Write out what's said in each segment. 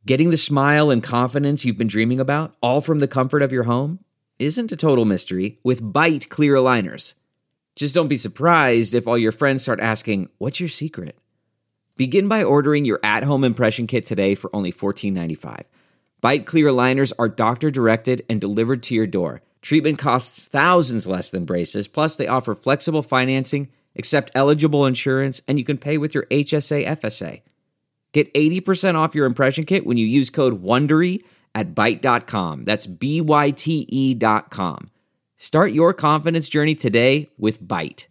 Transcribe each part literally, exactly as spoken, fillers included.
Getting the smile and confidence you've been dreaming about, all from the comfort of your home, isn't a total mystery with Byte clear aligners. Just don't be surprised if all your friends start asking, "What's your secret?" Begin by ordering your at-home impression kit today for only fourteen ninety-five. Byte clear aligners are doctor-directed and delivered to your door. Treatment costs thousands less than braces, plus they offer flexible financing, accept eligible insurance, and you can pay with your H S A F S A. Get eighty percent off your impression kit when you use code WONDERY at byte dot com. That's B Y T E dot com. Start your confidence journey today with Byte.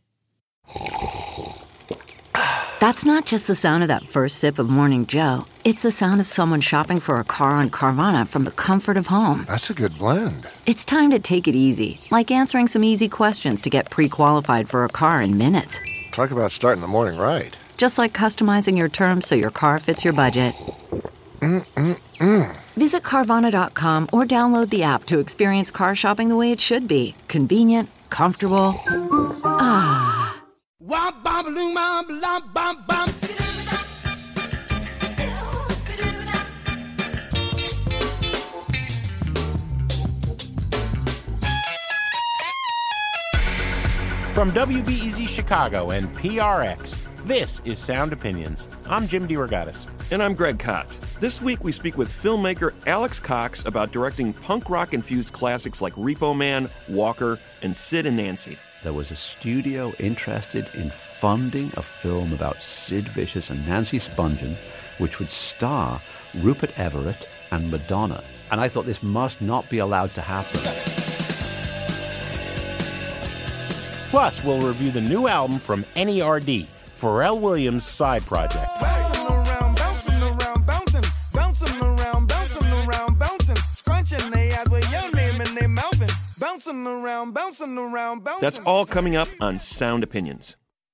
That's not just the sound of that first sip of Morning Joe. It's the sound of someone shopping for a car on Carvana from the comfort of home. That's a good blend. It's time to take it easy, like answering some easy questions to get pre-qualified for a car in minutes. Talk about starting the morning right. Just like customizing your terms so your car fits your budget. Mm-mm-mm. Visit Carvana dot com or download the app to experience car shopping the way it should be. Convenient, comfortable. Ah. From W B E Z Chicago and P R X, this is Sound Opinions. I'm Jim DeRogatis. And I'm Greg Kot. This week we speak with filmmaker Alex Cox about directing punk rock-infused classics like Repo Man, Walker, and Sid and Nancy. There was a studio interested in funding a film about Sid Vicious and Nancy Spungen, which would star Rupert Everett and Madonna. And I thought this must not be allowed to happen. Plus, we'll review the new album from N E R D, Pharrell Williams' side project. Bouncing around, bouncing around, bouncing, bouncing around, bouncing around, bouncing, scrunching they out with your name and they mouthing, bouncing around, bouncing around, bouncing. That's all coming up on Sound Opinions.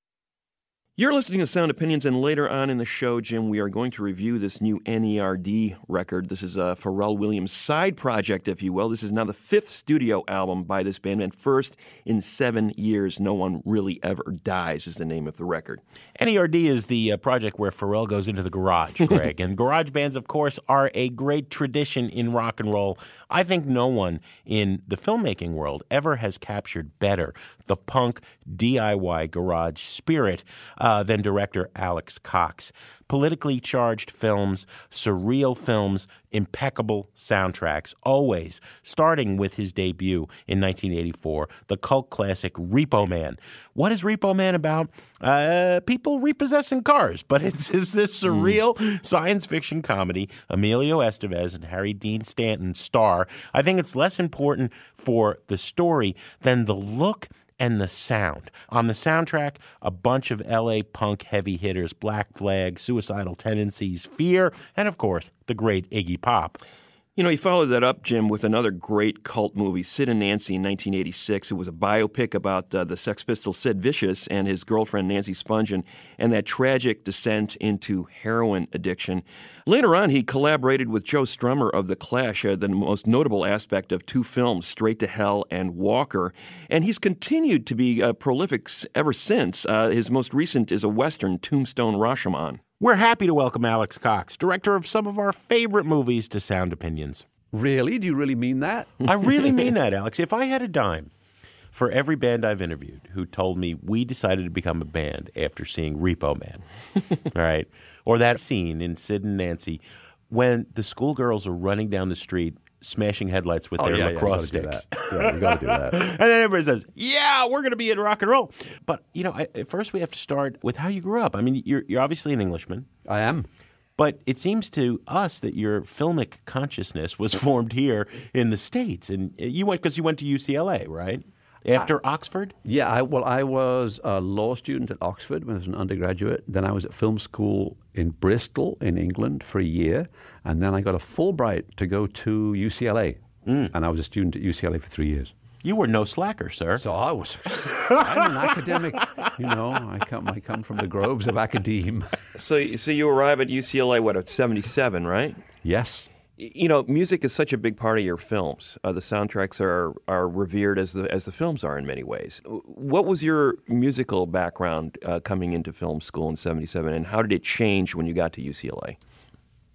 You're listening to Sound Opinions, and later on in the show, Jim, we are going to review this new N E R D record. This is a Pharrell Williams side project, if you will. This is now the fifth studio album by this band, and first in seven years. No One Really Ever Dies is the name of the record. N E R D is the uh, project where Pharrell goes into the garage, Greg. And garage bands, of course, are a great tradition in rock and roll. I think no one in the filmmaking world ever has captured better the punk D I Y garage spirit uh, than director Alex Cox. Politically charged films, surreal films, impeccable soundtracks, always starting with his debut in nineteen eighty-four, the cult classic Repo Man. What is Repo Man about? Uh, people repossessing cars, but it's, it's this surreal mm. science fiction comedy. Emilio Estevez and Harry Dean Stanton star. I think it's less important for the story than the look and the sound. On the soundtrack, a bunch of L A punk heavy hitters, Black Flag, Suicidal Tendencies, Fear, and of course, the great Iggy Pop. You know, he followed that up, Jim, with another great cult movie, Sid and Nancy in nineteen eighty-six. It was a biopic about uh, the Sex Pistols Sid Vicious and his girlfriend Nancy Spungen and that tragic descent into heroin addiction. Later on, he collaborated with Joe Strummer of The Clash, uh, the most notable aspect of two films, Straight to Hell and Walker. And he's continued to be uh, prolific ever since. Uh, his most recent is a Western, Tombstone Rashomon. We're happy to welcome Alex Cox, director of some of our favorite movies, to Sound Opinions. Really? Do you really mean that? I really mean that, Alex. If I had a dime for every band I've interviewed who told me we decided to become a band after seeing Repo Man, all right, or that scene in Sid and Nancy when the schoolgirls are running down the street smashing headlights with oh, their yeah, lacrosse yeah, sticks. Yeah, we got to do that. And then everybody says, yeah, we're going to be in rock and roll. But, you know, I, first we have to start with how you grew up. I mean, you're, you're obviously an Englishman. I am. But it seems to us that your filmic consciousness was formed here in the States. And you went because you went to U C L A, right? After I, Oxford? Yeah, I, well, I was a law student at Oxford when I was an undergraduate. Then I was at film school in Bristol in England for a year. And then I got a Fulbright to go to U C L A. Mm. And I was a student at U C L A for three years. You were no slacker, sir. So I was, I'm an academic, you know, I come I come from the groves of academe. So, so you arrive at U C L A, what, at seventy-seven, right? Yes. You know, music is such a big part of your films. Uh, the soundtracks are are revered as the as the films are in many ways. What was your musical background uh, coming into film school in seventy-seven, and how did it change when you got to U C L A?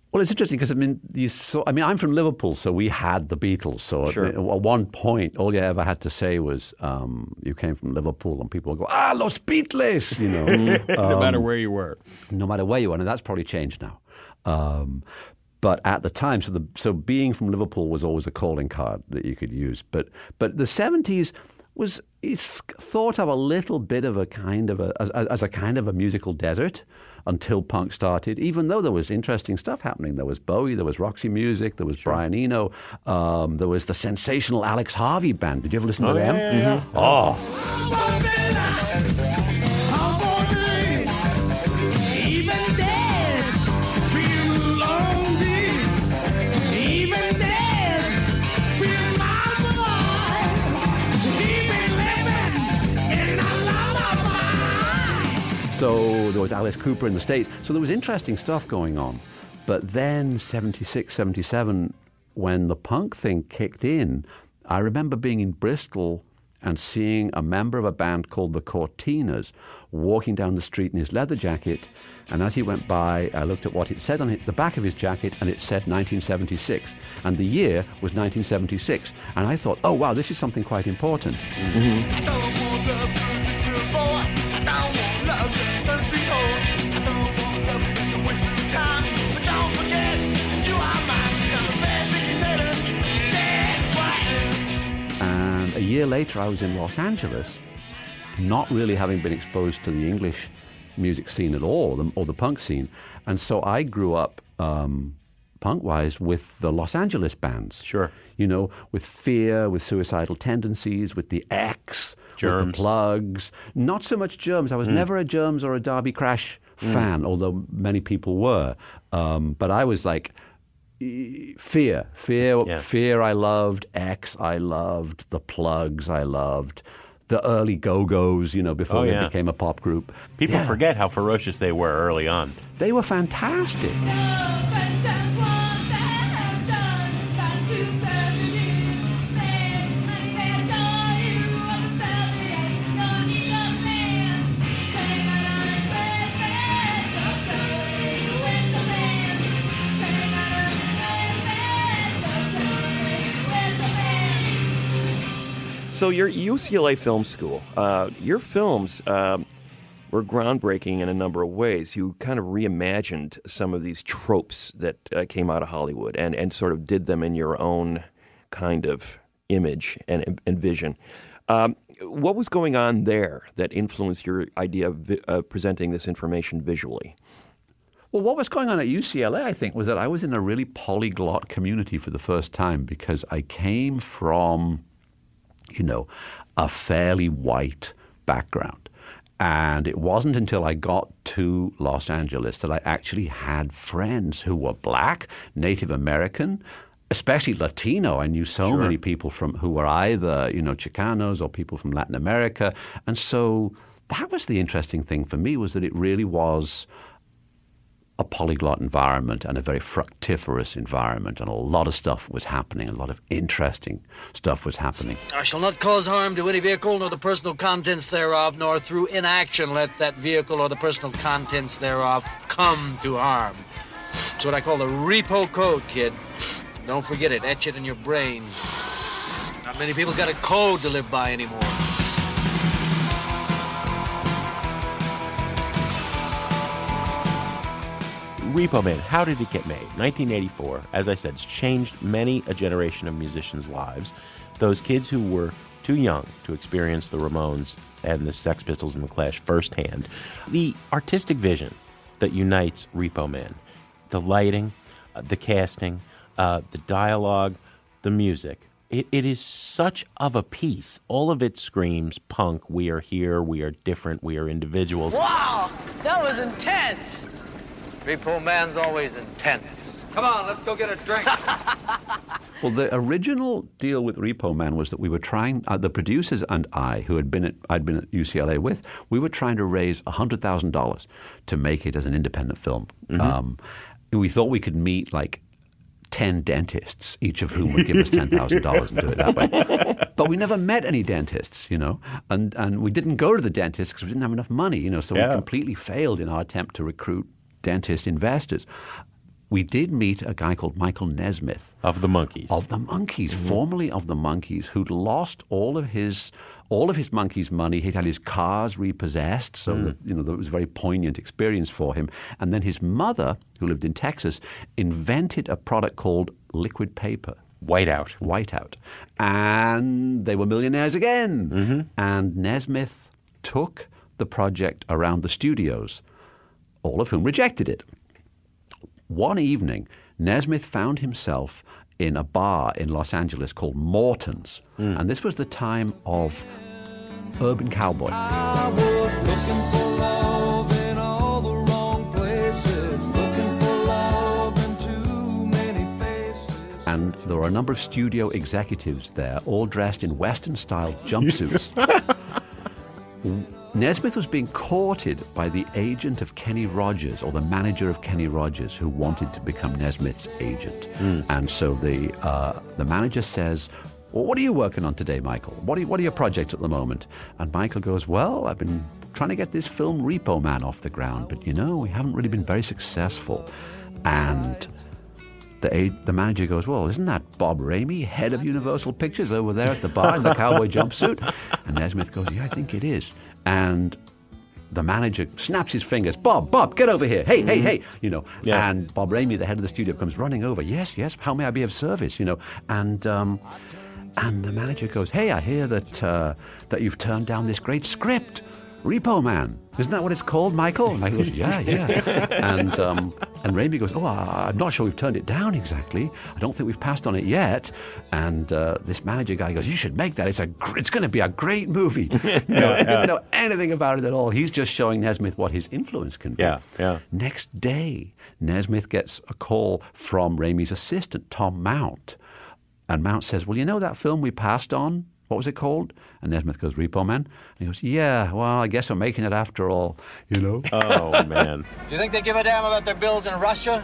Well, it's interesting because I mean, you saw. I mean, I'm from Liverpool, so we had the Beatles. So Sure. at, at one point, all you ever had to say was, um, "You came from Liverpool," and people would go, "Ah, Los Beatles," you know, no matter where you were. no matter where you are, and that's probably changed now. Um, but at the time, so the so being from Liverpool was always a calling card that you could use. But but the seventies was it's thought of a little bit of a kind of a as, as a kind of a musical desert until punk started. Even though there was interesting stuff happening, there was Bowie, there was Roxy Music, there was sure. Brian Eno, um, there was the sensational Alex Harvey Band. Did you ever listen oh, to them? Yeah, yeah, mm-hmm. Oh. Even dead, feel lonely. Even dead, feel my boy. Even living in a lullaby. So there was Alice Cooper in the States. So there was interesting stuff going on. But then seventy-six, seventy-seven, when the punk thing kicked in, I remember being in Bristol and seeing a member of a band called the Cortinas walking down the street in his leather jacket. And as he went by, I looked at what it said on it, the back of his jacket, and it said nineteen seventy-six. And the year was nineteen seventy-six. And I thought, oh, wow, this is something quite important. Mm-hmm. I don't want love 'cause it's a boy. I don't want love 'cause it's a sweet hole. I don't want love 'cause it's a waste of time. But don't forget that you are mine. I'm the best dictator. That's why. And a year later, I was in Los Angeles, not really having been exposed to the English music scene at all, the, or the punk scene. And so I grew up um, punk-wise with the Los Angeles bands. Sure. You know, with Fear, with Suicidal Tendencies, with the X, Germs. with the Plugs. Not so much Germs. I was mm. never a Germs or a Derby Crash mm. fan, although many people were. Um, but I was like, Fear, Fear, yeah. Fear I loved, X I loved, the Plugs I loved, the early Go-Go's, you know, before oh, they yeah. became a pop group. People yeah. forget how ferocious they were early on. They were fantastic. So your U C L A Film School, uh, your films um, were groundbreaking in a number of ways. You kind of reimagined some of these tropes that uh, came out of Hollywood and, and sort of did them in your own kind of image and, and vision. Um, what was going on there that influenced your idea of vi- uh, presenting this information visually? Well, what was going on at U C L A, I think, was that I was in a really polyglot community for the first time because I came from, you know, a fairly white background. And it wasn't until I got to Los Angeles that I actually had friends who were black, Native American, especially Latino. I knew so sure. many people from who were either, you know, Chicanos or people from Latin America. And so that was the interesting thing for me, was that it really was a polyglot environment and a very fructiferous environment, and a lot of stuff was happening, a lot of interesting stuff was happening. I shall not cause harm to any vehicle nor the personal contents thereof, nor through inaction let that vehicle or the personal contents thereof come to harm. It's what I call the repo code, kid. Don't forget it. Etch it in your brain. Not many people got a code to live by anymore. Repo Man, how did it get made? nineteen eighty-four, as I said, it's changed many a generation of musicians' lives. Those kids who were too young to experience the Ramones and the Sex Pistols and the Clash firsthand. The artistic vision that unites Repo Man, the lighting, uh, the casting, uh, the dialogue, the music, it, it is such of a piece. All of it screams punk. We are here. We are different. We are individuals. Wow, that was intense. Repo Man's always intense. Come on, let's go get a drink. Well, the original deal with Repo Man was that we were trying, uh, the producers and I, who had been at, I'd been at U C L A with, we were trying to raise one hundred thousand dollars to make it as an independent film. Mm-hmm. Um, we thought we could meet like ten dentists, each of whom would give us ten thousand dollars and do it that way. But we never met any dentists, you know, and, and we didn't go to the dentist because we didn't have enough money, you know, so yeah. we completely failed in our attempt to recruit dentist investors. we did meet a guy called Michael Nesmith. Of the Monkees. Of the Monkees, Mm-hmm. formerly of the Monkees, who'd lost all of his all of his Monkees money. He'd had his cars repossessed, so Mm. that, you know, that was a very poignant experience for him. And then his mother, who lived in Texas, invented a product called liquid paper. Whiteout. Whiteout. And they were millionaires again. Mm-hmm. And Nesmith took the project around the studios, all of whom rejected it. One evening, Nesmith found himself in a bar in Los Angeles called Morton's. Mm. And this was the time of Urban Cowboy. I was looking for love in all the wrong places, looking for love in too many faces. And there were a number of studio executives there, all dressed in Western-style jumpsuits. Nesmith was being courted by the agent of Kenny Rogers, or the manager of Kenny Rogers, who wanted to become Nesmith's agent. Mm. And so the uh, the manager says, well, what are you working on today, Michael? What are, what are your projects at the moment? And Michael goes, well, I've been trying to get this film Repo Man off the ground, but, you know, we haven't really been very successful. And the aid, the manager goes, well, isn't that Bob Ramey, head of Universal Pictures, over there at the bar in the cowboy jumpsuit? And Nesmith goes, yeah, I think it is. And the manager snaps his fingers. Bob, Bob, get over here. Hey, hey, hey. You know, Yeah. and Bob Ramey, the head of the studio, comes running over. Yes, yes, how may I be of service? You know, and um, and the manager goes, hey, I hear that uh, that you've turned down this great script, Repo Man. Isn't that what it's called, Michael? And I goes, yeah, yeah. and um, and Ramey goes, oh, I, I'm not sure we've turned it down exactly. I don't think we've passed on it yet. And uh, this manager guy goes, you should make that. It's a gr- it's going to be a great movie. You know, he didn't know anything about it at all. He's just showing Nesmith what his influence can be. Yeah, yeah. Next day, Nesmith gets a call from Ramey's assistant, Tom Mount. And Mount says, well, you know that film we passed on? What was it called? And Nesmith goes, Repo Man? And he goes, yeah, well, I guess we're making it after all, you know? Oh, man. Do you think they give a damn about their bills in Russia?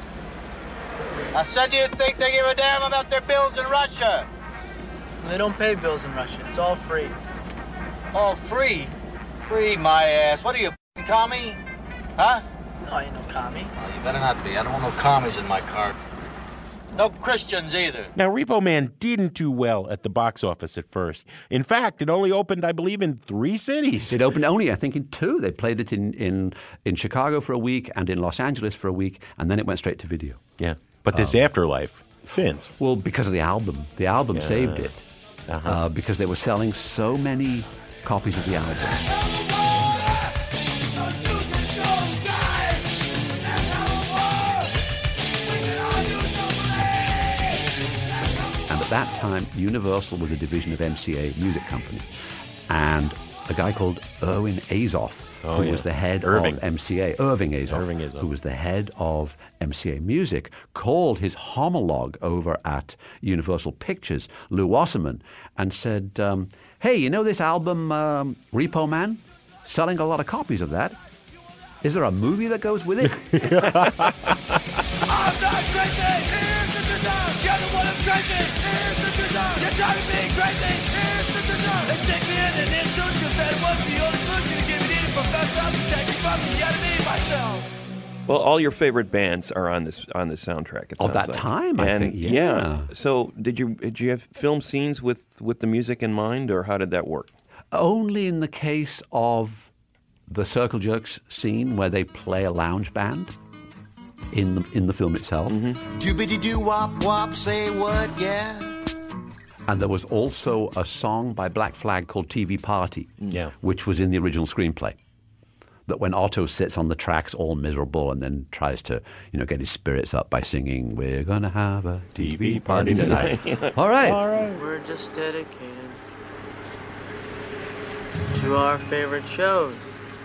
I said, do you think they give a damn about their bills in Russia? They don't pay bills in Russia. It's all free. Oh, free? Free my ass. What are you, f***ing commie? Huh? No, I ain't no commie. Oh, you better not be. I don't want no commies in my car. No Christians either. Now, Repo Man didn't do well at the box office at first. In fact, it only opened, I believe, in three cities. It opened only, I think, in two. They played it in, in, in Chicago for a week and in Los Angeles for a week, and then it went straight to video. Yeah. But this afterlife, since. Well, because of the album. The album Yeah. saved it. Uh-huh. Uh, because they were selling so many copies of the album. And at that time, Universal was a division of M C A Music Company. And a guy called Irwin Azoff, Oh, who yeah. was the head Irving. of M C A, Irving Azoff, Irving Azoff. who was the head of M C A Music, called his homologue over at Universal Pictures, Lou Wasserman, and said, um, hey, you know this album, um, Repo Man? Selling a lot of copies of that. Is there a movie that goes with it? I'm not crazy. Here's the design. You're the one that's crazy. Here's the design. You're driving me crazy. Here's the design. They stick me in an institute because that was the only solution to give it in from that time to take it from the enemy myself. Well, all your favorite bands are on this on this soundtrack. It Of sounds that like. time, I And, think, yeah. So, did you did you have film scenes with, with the music in mind, or how did that work? Only in the case of the Circle Jerks scene where they play a lounge band in the, in the film itself. Doobity doo wop wop, say what, yeah? And there was also a song by Black Flag called T V Party, Yeah. which was in the original screenplay. That when Otto sits on the tracks all miserable and then tries to, you know, get his spirits up by singing, we're going to have a T V party tonight. All right. We're just dedicated to our favorite shows.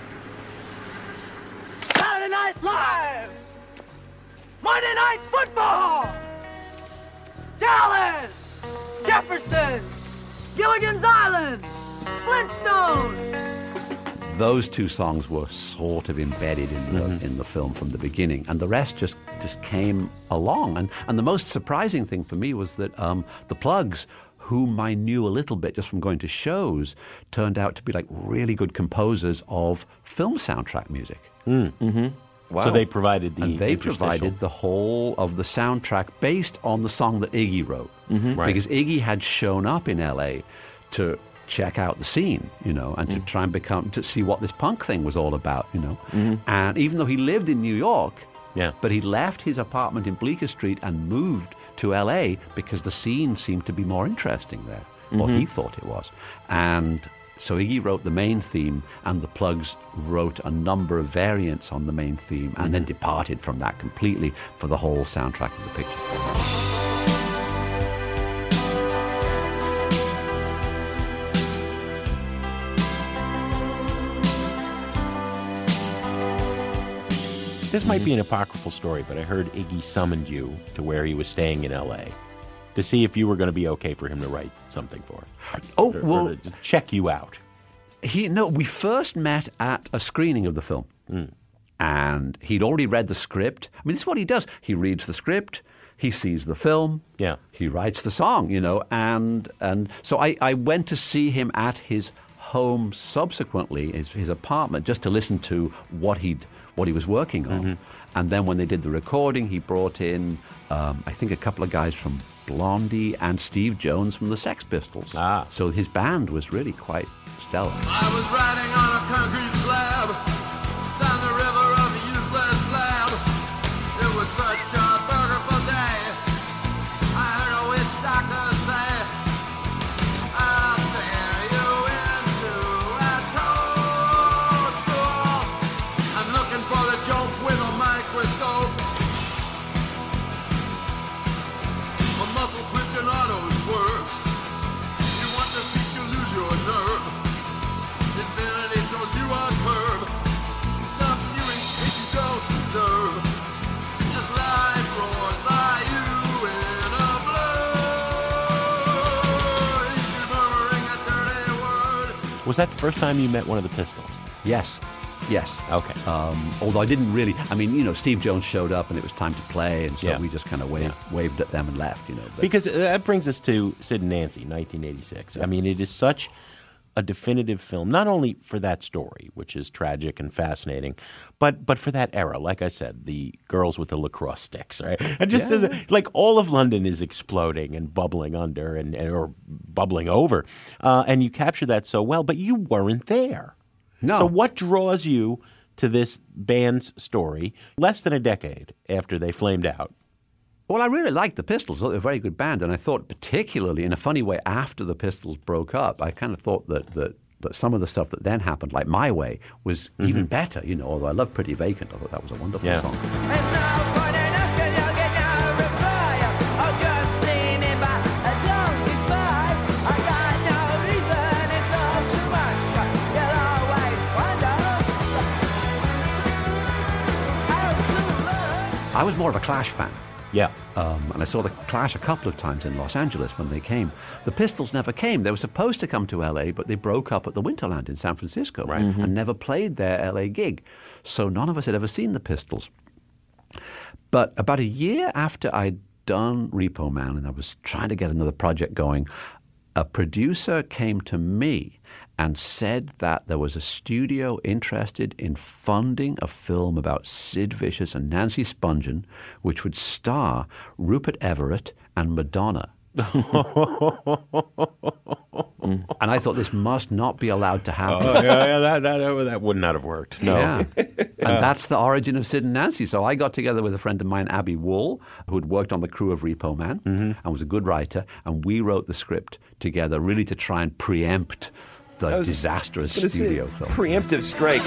Saturday Night Live! Monday Night Football! Dallas! Jefferson! Gilligan's Island! Flintstones! Those two songs were sort of embedded in the, Mm-hmm. in the film from the beginning, and the rest just, just came along. And, and the most surprising thing for me was that um, the Plugs, whom I knew a little bit just from going to shows, turned out to be like really good composers of film soundtrack music. Mm. Mm-hmm. Wow. So they provided the and they interstitial. provided the whole of the soundtrack based on the song that Iggy wrote. Mm-hmm. Right. Because Iggy had shown up in L A to check out the scene, you know, and to try and become, to see what this punk thing was all about, you know. Mm-hmm. And even though he lived in New York, Yeah. but he left his apartment in Bleecker Street and moved to L A because the scene seemed to be more interesting there, or Mm-hmm. he thought it was. And so Iggy wrote the main theme, and the Plugs wrote a number of variants on the main theme, and then departed from that completely for the whole soundtrack of the picture. This might be an apocryphal story, but I heard Iggy summoned you to where he was staying in L A to see if you were going to be okay for him to write something for. Oh, Or- or well, to just check you out. he no, we first met at a screening of the film, and he'd already read the script. I mean, this is what he does. He reads the script, he sees the film, Yeah. he writes the song, you know, and and so I, I went to see him at his home subsequently, his, his apartment, just to listen to what he'd what he was working on. And then when they did the recording, he brought in, um, I think, a couple of guys from Blondie and Steve Jones from the Sex Pistols. Ah. So his band was really quite stellar. I was riding on a concrete slab down the river of a useless slab. It was such a beautiful day. I heard a witch doctor say, I'll bear you into a toadstool. I'm looking for the joke with a microscope. A muscle twitching auto swerves. You want to speak, you lose your nerve. Infinity throws you a curve. Dumps you in space you don't deserve. Just life roars by you in a blur. You're murmuring a dirty word. Was that the first time you met one of the Pistols? Yes, yes. Okay. Um, although I didn't really, I mean, you know, Steve Jones showed up and it was time to play, and so Yeah. we just kind of waved, waved at them and left, you know. But Because that brings us to Sid and Nancy, nineteen eighty-six. I mean, it is such a definitive film, not only for that story, which is tragic and fascinating, but but for that era. Like I said, the girls with the lacrosse sticks, right? And just as a, like all of London is exploding and bubbling under and, and or bubbling over, uh, and you capture that so well. But you weren't there. No. So what draws you to this band's story less than a decade after they flamed out? Well, I really liked the Pistols. I thought they were a very good band, and I thought particularly, in a funny way, after the Pistols broke up, I kind of thought that that, that some of the stuff that then happened, like My Way, was even better, you know, although I love Pretty Vacant. I thought that was a wonderful Yeah. song. It's no point in asking, you'll get no reply. I'll just see me, but I don't decide. I got no reason, it's not too much. You'll always find us how to learn. I was more of a Clash fan. Yeah. Um, and I saw the Clash a couple of times in Los Angeles when they came. The Pistols never came. They were supposed to come to L A, but they broke up at the Winterland in San Francisco and never played their L A gig. So none of us had ever seen the Pistols. But about a year after I'd done Repo Man and I was trying to get another project going, a producer came to me and said that there was a studio interested in funding a film about Sid Vicious and Nancy Spungen, which would star Rupert Everett and Madonna. And I thought this must not be allowed to happen. Oh, yeah, yeah, that, that, that would not have worked. No. Yeah. And that's the origin of Sid and Nancy. So I got together with a friend of mine, Abby Wool, who had worked on the crew of Repo Man and was a good writer, and we wrote the script together really to try and preempt the I was disastrous gonna say, studio film. Preemptive strike.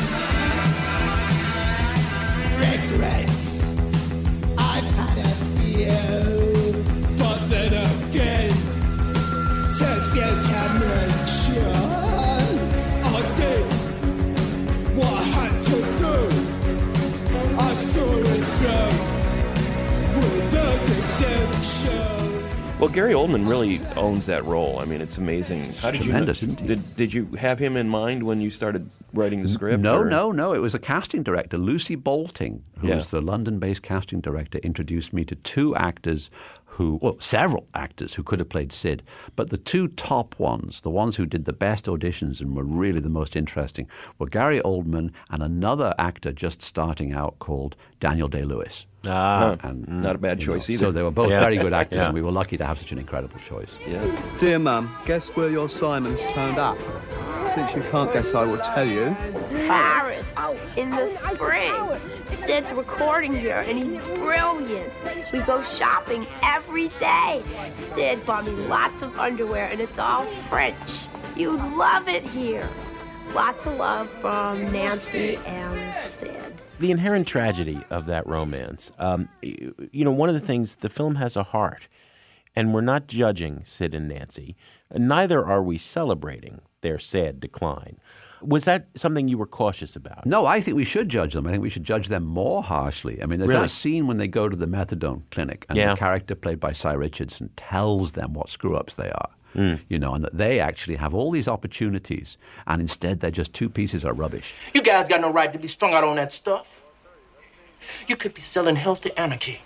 Regrets. I've had a few, but then again, to future mention, I did what I had to do. I saw it through without exemption. Well, Gary Oldman really owns that role. I mean, it's amazing. How did Tremendous, you isn't he? did, did you have him in mind when you started writing the script? No, or- no, no. It was a casting director, Lucy Bolting, who Yeah. was the London-based casting director, introduced me to two actors who, well, several actors who could have played Sid, but the two top ones, the ones who did the best auditions and were really the most interesting, were Gary Oldman and another actor just starting out called Daniel Day-Lewis. Ah, and, not a bad choice know, either. So they were both Yeah. very good actors, Yeah. and we were lucky to have such an incredible choice. Yeah. Dear Mum, guess where your Simon's turned up? Since you can't guess, I will tell you. Paris, in the spring. Sid's recording here, and he's brilliant. We go shopping every day. Sid bought me lots of underwear, and it's all French. You love it here. Lots of love from Nancy and Sid. The inherent tragedy of that romance. Um, you you know, one of the things, the film has a heart, and we're not judging Sid and Nancy. Neither are we celebrating their sad decline. Was that something you were cautious about? No, I think we should judge them. I think we should judge them more harshly. I mean, there's Really? that scene when they go to the methadone clinic and Yeah. the character played by Cy Richardson tells them what screw-ups they are. Mm. You know, and that they actually have all these opportunities, and instead they're just two pieces of rubbish. You guys got no right to be strung out on that stuff. You could be selling healthy anarchy.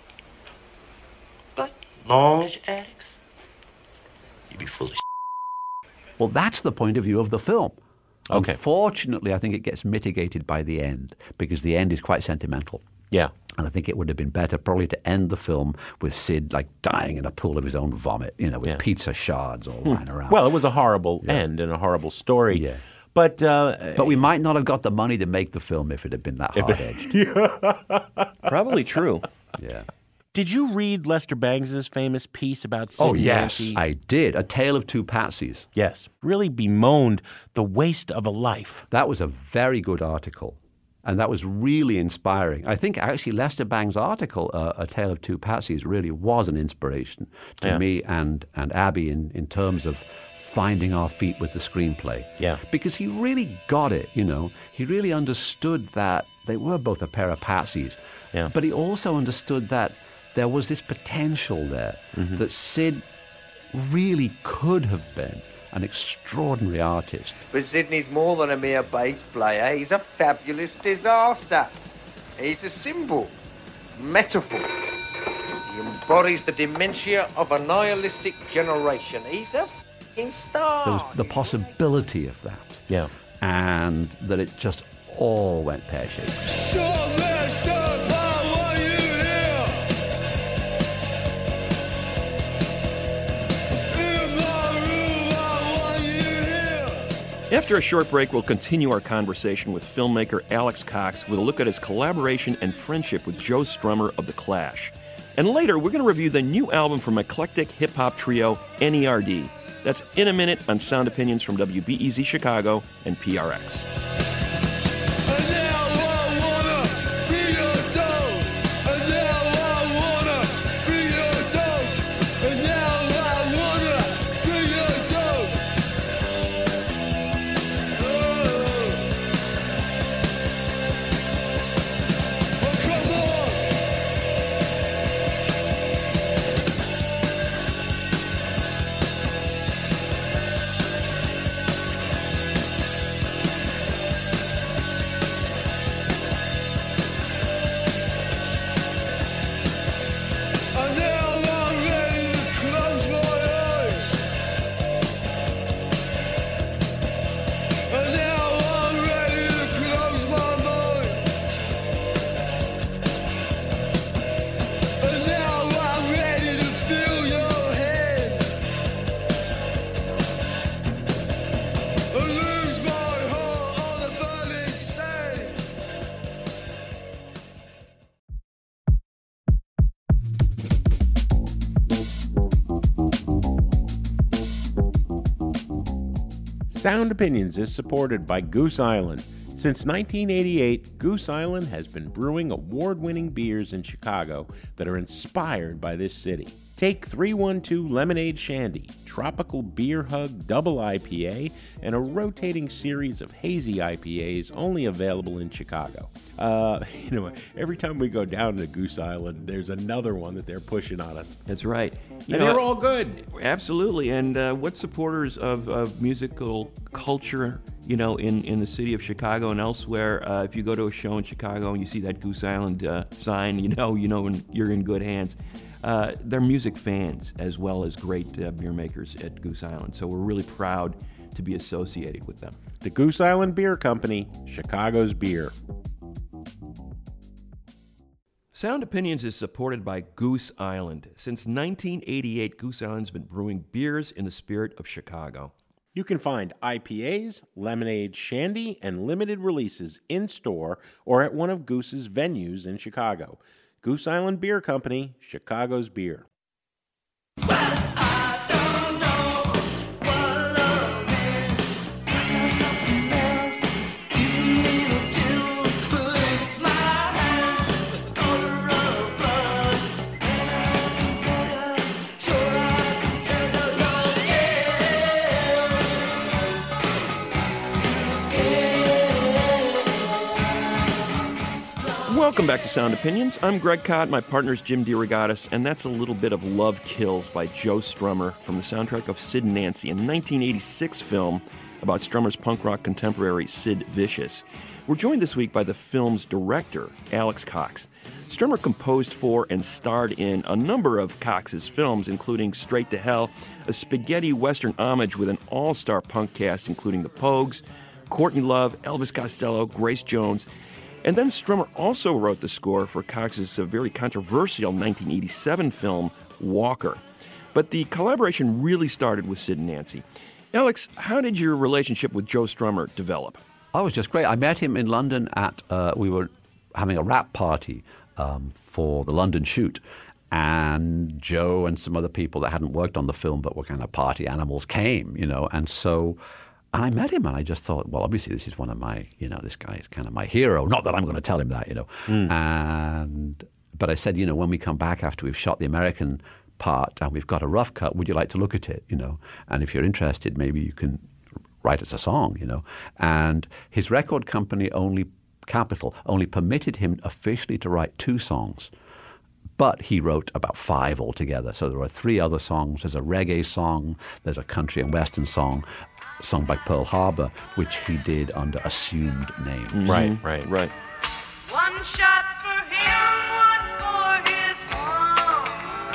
But long as you addicts, you be full of Well, that's the point of view of the film. Okay. Unfortunately, I think it gets mitigated by the end, because the end is quite sentimental. Yeah. And I think it would have been better probably to end the film with Sid like dying in a pool of his own vomit, you know, with Yeah. pizza shards all lying around. Well, it was a horrible Yeah. end and a horrible story. Yeah. But uh, But we might not have got the money to make the film if it had been that hard-edged. Probably true. Yeah. Did you read Lester Bangs' famous piece about Sid Oh, and yes, Nancy? I did. A Tale of Two Patsies. Yes. Really bemoaned the waste of a life. That was a very good article, and that was really inspiring. I think actually Lester Bangs' article, uh, A Tale of Two Patsies, really was an inspiration to Yeah. me and, and Abby in, in terms of finding our feet with the screenplay. Yeah. Because he really got it, you know. He really understood that they were both a pair of patsies. Yeah. But he also understood that there was this potential there, Mm-hmm. that Sid really could have been an extraordinary artist. But Sidney's more than a mere bass player. He's a fabulous disaster. He's a symbol, metaphor. He embodies the dementia of a nihilistic generation. He's a f***ing star. There was the possibility of that. Yeah. And that it just all went pear-shaped. So messed up, how are you here? In my room, how are you here? After a short break, we'll continue our conversation with filmmaker Alex Cox with a look at his collaboration and friendship with Joe Strummer of The Clash. And later, we're going to review the new album from eclectic hip-hop trio N E R D. That's in a minute on Sound Opinions from W B E Z Chicago and P R X. And now I wanna be your dog. And now I wanna be your dog. And now I wanna be your dog. Oh, oh come on. And now I'm ready to close my eyes. And now I'm ready to close my mind. And now I'm ready to feel your head. And lose my heart on the burning sand. Sound Opinions is supported by Goose Island. Since nineteen eighty-eight, Goose Island has been brewing award-winning beers in Chicago that are inspired by this city. Take three one two Lemonade Shandy, Tropical Beer Hug Double I P A, and a rotating series of hazy I P As only available in Chicago. Uh, you know, every time we go down to Goose Island, there's another one that they're pushing on us. That's right. You and know, they're all good. Absolutely. And uh, what supporters of, of musical culture, you know, in, in the city of Chicago and elsewhere, uh, if you go to a show in Chicago and you see that Goose Island uh, sign, you know, you know, when you're in good hands. uh, they're music fans as well as great uh, beer makers at Goose Island. So we're really proud to be associated with them. The Goose Island Beer Company, Chicago's beer. Sound Opinions is supported by Goose Island. Since nineteen eighty-eight, Goose Island's been brewing beers in the spirit of Chicago. You can find I P As, lemonade, shandy, and limited releases in-store or at one of Goose's venues in Chicago. Goose Island Beer Company, Chicago's beer. Welcome back to Sound Opinions. I'm Greg Kot, my partner's Jim DeRogatis, and that's a little bit of Love Kills by Joe Strummer from the soundtrack of Sid and Nancy, a nineteen eighty-six film about Strummer's punk rock contemporary Sid Vicious. We're joined this week by the film's director, Alex Cox. Strummer composed for and starred in a number of Cox's films, including Straight to Hell, a spaghetti western homage with an all-star punk cast including the Pogues, Courtney Love, Elvis Costello, Grace Jones. And then Strummer also wrote the score for Cox's uh, very controversial nineteen eighty-seven film, Walker. But the collaboration really started with Sid and Nancy. Alex, how did your relationship with Joe Strummer develop? Oh, it was just great. I met him in London at, uh, we were having a rap party um, for the London shoot. And Joe and some other people that hadn't worked on the film but were kind of party animals came, you know, and so... And I met him, and I just thought, well, obviously this is one of my, you know, this guy is kind of my hero. Not that I'm going to tell him that, you know. Mm. And but I said, you know, when we come back after we've shot the American part and we've got a rough cut, would you like to look at it, you know? And if you're interested, maybe you can write us a song, you know. And his record company, only Capitol, only permitted him officially to write two songs. But he wrote about five altogether. So there are three other songs. There's a reggae song, there's a country and western song, sung by Pearl Harbor, which he did under assumed names. Mm-hmm. Right, right, right. One shot for him, one for his mom.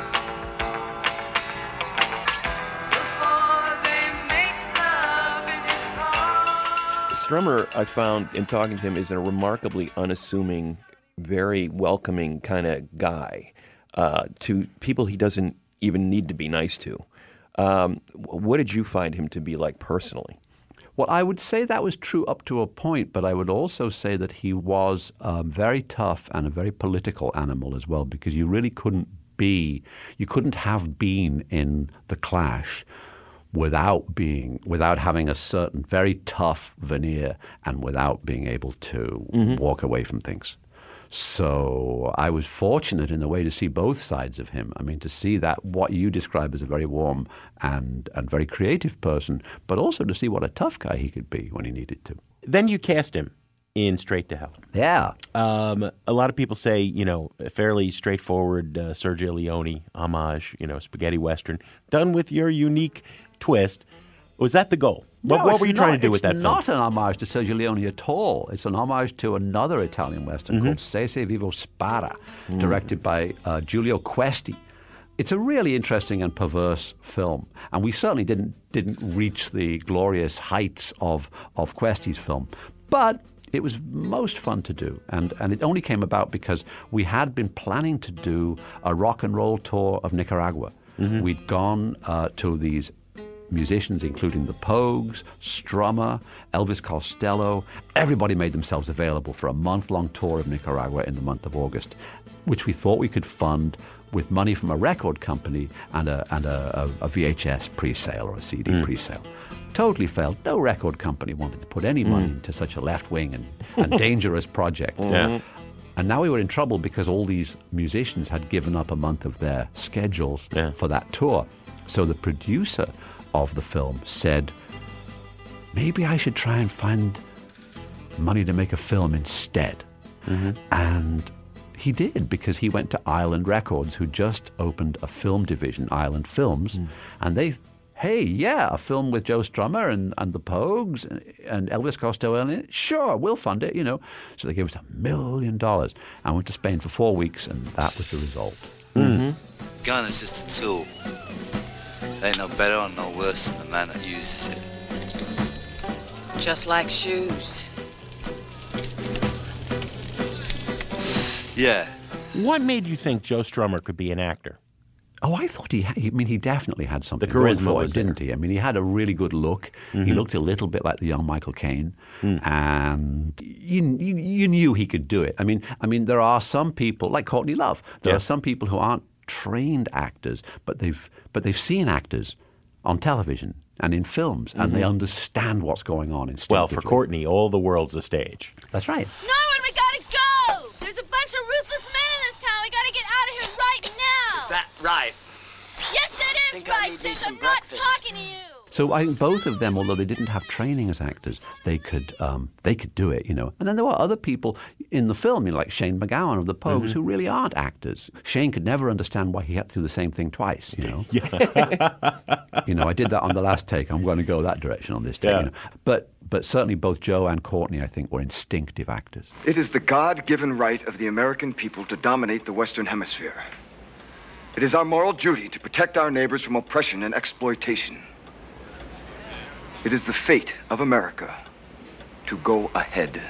Before they make love in his car. Strummer, I found in talking to him, is a remarkably unassuming, very welcoming kind of guy uh, to people he doesn't even need to be nice to. Um, what did you find him to be like personally? Well, I would say that was true up to a point, but I would also say that he was um, very tough and a very political animal as well, because you really couldn't be, you couldn't have been in The Clash without being, without having a certain very tough veneer and without being able to mm-hmm. walk away from things. So I was fortunate in a way to see both sides of him. I mean, to see that what you describe as a very warm and, and very creative person, but also to see what a tough guy he could be when he needed to. Then you cast him in Straight to Hell. Yeah. Um, a lot of people say, you know, a fairly straightforward uh, Sergio Leone homage, you know, spaghetti western, done with your unique twist. Was that the goal? What, no, what were you not, trying to do with that film? film? It's not an homage to Sergio Leone at all. It's an homage to another Italian Western mm-hmm. called Se Se Vivo Spara, mm. directed by uh, Giulio Questi. It's a really interesting and perverse film, and we certainly didn't didn't reach the glorious heights of, of Questi's film. But it was most fun to do, and, and it only came about because we had been planning to do a rock and roll tour of Nicaragua. Mm-hmm. We'd gone uh, to these musicians, including the Pogues, Strummer, Elvis Costello. Everybody made themselves available for a month-long tour of Nicaragua in the month of August, which we thought we could fund with money from a record company and a, and a, a, a V H S pre-sale or a C D mm. pre-sale. Totally failed. No record company wanted to put any money mm. into such a left-wing and, and dangerous project. Mm-hmm. Yeah. And now we were in trouble because all these musicians had given up a month of their schedules yeah. for that tour. So the producer of the film said, maybe I should try and find money to make a film instead. Mm-hmm. And he did, because he went to Island Records, who just opened a film division, Island Films, mm. and they, hey, yeah, a film with Joe Strummer and, and the Pogues and, and Elvis Costello in it? Sure, we'll fund it, you know. So they gave us a million dollars. I went to Spain for four weeks, and that was the result. Mm-hmm. gun is just a tool. It ain't no better or no worse than the man that uses it. Just like shoes. Yeah. What made you think Joe Strummer could be an actor? Oh, I thought he, I mean, he definitely had something The going charisma for was him, didn't he? I mean, he had a really good look. Mm-hmm. He looked a little bit like the young Michael Caine, and you, you you knew he could do it. I mean, I mean, there are some people like Courtney Love. There Yeah. are some people who aren't trained actors, but they've but they've seen actors on television and in films, and they Mhm. understand what's going on instinctively. Well, for Courtney, all the world's a stage. That's right. Norman, we gotta go! There's a bunch of ruthless men in this town. We gotta get out of here right now! Is that right? Yes, that is Think I right, need me Sis. some I'm not breakfast. talking to you. So I think both of them, although they didn't have training as actors, they could um, they could do it, you know. And then there were other people in the film, you know, like Shane McGowan of the Pogues, Mhm. who really aren't actors. Shane could never understand why he had to do the same thing twice, you know. You know, I did that on the last take. I'm going to go that direction on this take. Yeah. You know. But but certainly both Joe and Courtney, I think, were instinctive actors. It is the God-given right of the American people to dominate the Western Hemisphere. It is our moral duty to protect our neighbors from oppression and exploitation. It is the fate of America to go ahead.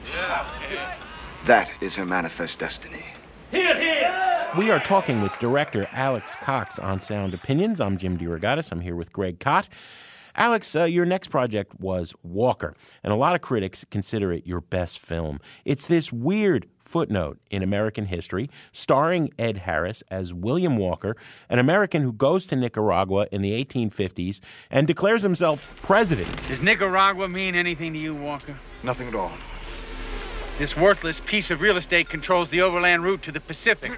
That is her manifest destiny. We are talking with director Alex Cox on Sound Opinions. I'm Jim DeRogatis. I'm here with Greg Kot. Alex, uh, your next project was Walker, and a lot of critics consider it your best film. It's this weird footnote in American history, starring Ed Harris as William Walker, an American who goes to Nicaragua in the eighteen fifties and declares himself president. Does Nicaragua mean anything to you, Walker? Nothing at all. This worthless piece of real estate controls the overland route to the Pacific.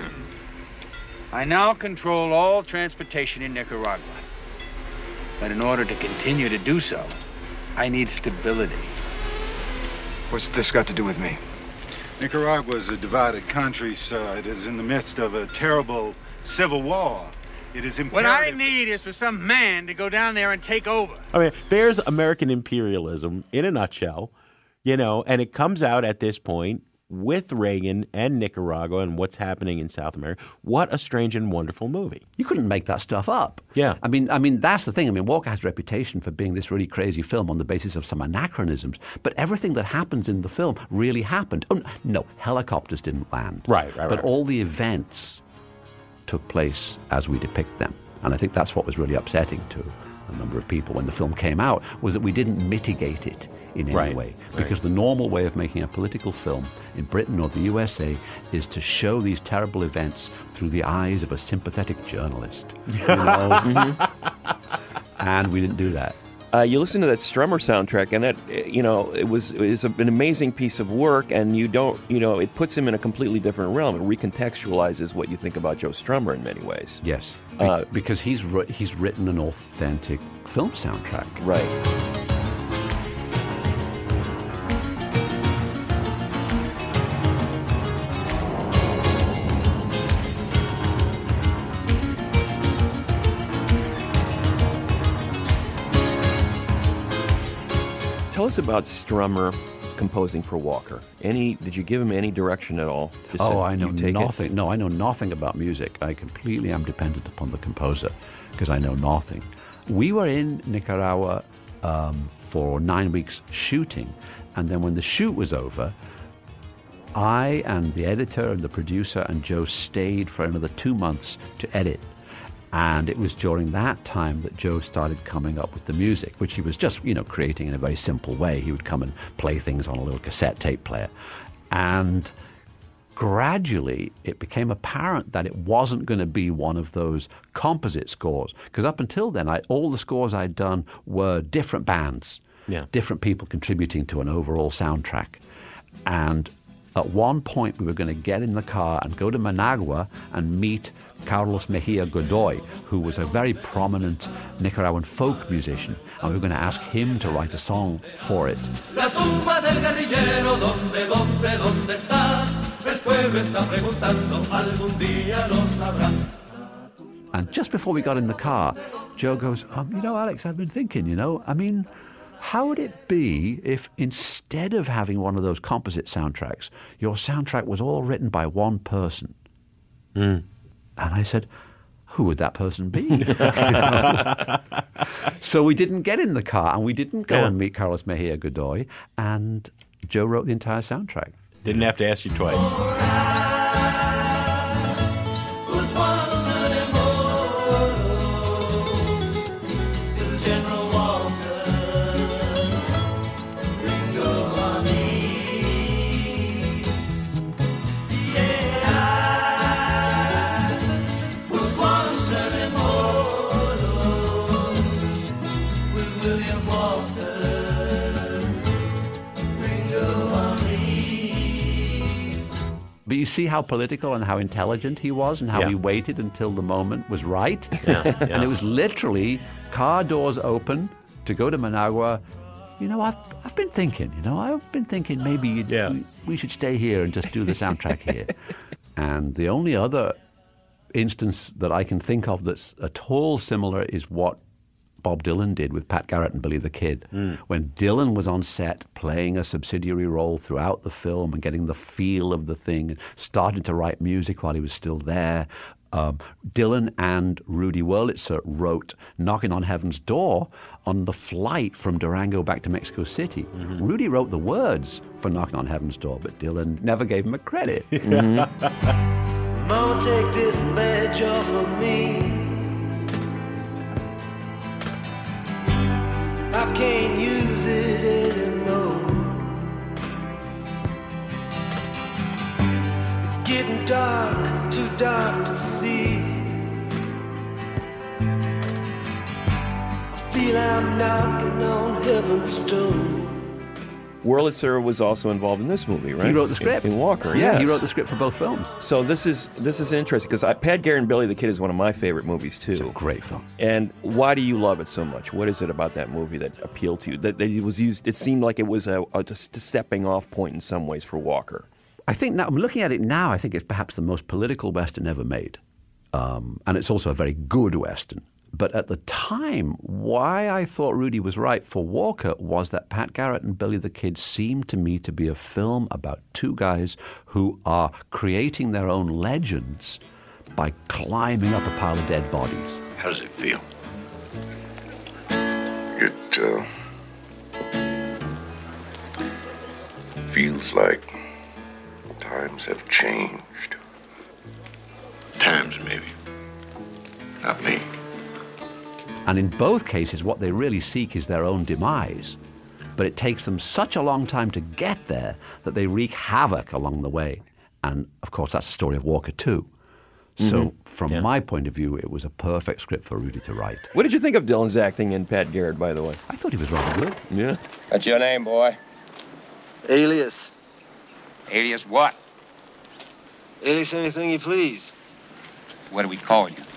I now control all transportation in Nicaragua. But in order to continue to do so, I need stability. What's this got to do with me? Nicaragua is a divided country, sir. It is in the midst of a terrible civil war. It is What I imperative... need is for some man to go down there and take over. I mean, there's American imperialism in a nutshell, you know, and it comes out at this point with Reagan and Nicaragua and what's happening in South America. What a strange and wonderful movie. You couldn't make that stuff up. Yeah. I mean, I mean that's the thing. I mean, Walker has a reputation for being this really crazy film on the basis of some anachronisms, but everything that happens in the film really happened. Oh, no, helicopters didn't land. Right, right, But right. all the events took place as we depict them. And I think that's what was really upsetting to a number of people when the film came out, was that we didn't mitigate it in any Right, way. right. Because the normal way of making a political film in Britain or the U S A is to show these terrible events through the eyes of a sympathetic journalist. You know? And we didn't do that. Uh, you listen to that Strummer soundtrack, and that, uh, you know, it was it was an amazing piece of work, and you don't, you know, it puts him in a completely different realm. It recontextualizes what you think about Joe Strummer in many ways. Yes, Be- Uh, because he's ri- he's written an authentic film soundtrack. Right. Tell us about Strummer composing for Walker. Any? Did you give him any direction at all? Just Oh, said, I know "You take it"? nothing. No, I know nothing about music. I completely am dependent upon the composer because I know nothing. We were in Nicaragua um, for nine weeks shooting, and then when the shoot was over, I and the editor and the producer and Joe stayed for another two months to edit. And it was during that time that Joe started coming up with the music, which he was just, you know, creating in a very simple way. He would come and play things on a little cassette tape player. And gradually it became apparent that it wasn't going to be one of those composite scores. Because up until then, I, all the scores I'd done were different bands, Yeah. different people contributing to an overall soundtrack. And at one point, we were going to get in the car and go to Managua and meet Carlos Mejia Godoy, who was a very prominent Nicaraguan folk musician, and we were going to ask him to write a song for it. La tumba del guerrillero, ¿dónde, dónde, dónde está? El pueblo está preguntando, algún día lo sabrá. And just before we got in the car, Joe goes, um, you know, Alex, I've been thinking, you know, I mean, how would it be if instead of having one of those composite soundtracks, your soundtrack was all written by one person? Mm. And I said, who would that person be? So we didn't get in the car, and we didn't go Yeah. and meet Carlos Mejia Godoy, and Joe wrote the entire soundtrack. Didn't have to ask you twice. But you see how political and how intelligent he was, and how Yeah. he waited until the moment was right. Yeah, yeah. And it was literally car doors open to go to Managua. You know, I've, I've been thinking, you know, I've been thinking maybe you'd, Yeah. we, we should stay here and just do the soundtrack here. And the only other instance that I can think of that's at all similar is what Bob Dylan did with Pat Garrett and Billy the Kid. Mm. When Dylan was on set playing a subsidiary role throughout the film and getting the feel of the thing, and starting to write music while he was still there, um, Dylan and Rudy Wurlitzer wrote Knocking on Heaven's Door on the flight from Durango back to Mexico City. Mm-hmm. Rudy wrote the words for Knocking on Heaven's Door, but Dylan never gave him a credit. Mama, take this badge off of me. I can't use it anymore. It's getting dark, too dark to see. I feel I'm knocking on heaven's door. Wurlitzer was also involved in this movie, right? He wrote the script. In, in Walker, Yeah, yes. he wrote the script for both films. So this is this is interesting because Pat Garrett and Billy the Kid is one of my favorite movies too. It's a great film. And why do you love it so much? What is it about that movie that appealed to you? That, that it was used. It seemed like it was a, a, just a stepping off point in some ways for Walker. I think now, I'm looking at it now, I think it's perhaps the most political Western ever made. Um, and it's also a very good Western. But at the time, why I thought Rudy was right for Walker was that Pat Garrett and Billy the Kid seemed to me to be a film about two guys who are creating their own legends by climbing up a pile of dead bodies. How does it feel? It uh, feels like times have changed. Times, maybe. Not me. And in both cases, what they really seek is their own demise. But it takes them such a long time to get there that they wreak havoc along the way. And, of course, that's the story of Walker too. So, Mhm. from Yeah. my point of view, it was a perfect script for Rudy to write. What did you think of Dylan's acting in Pat Garrett, by the way? I thought he was rather good. Yeah. What's your name, boy? Alias. Alias what? Alias anything you please. What do we call you?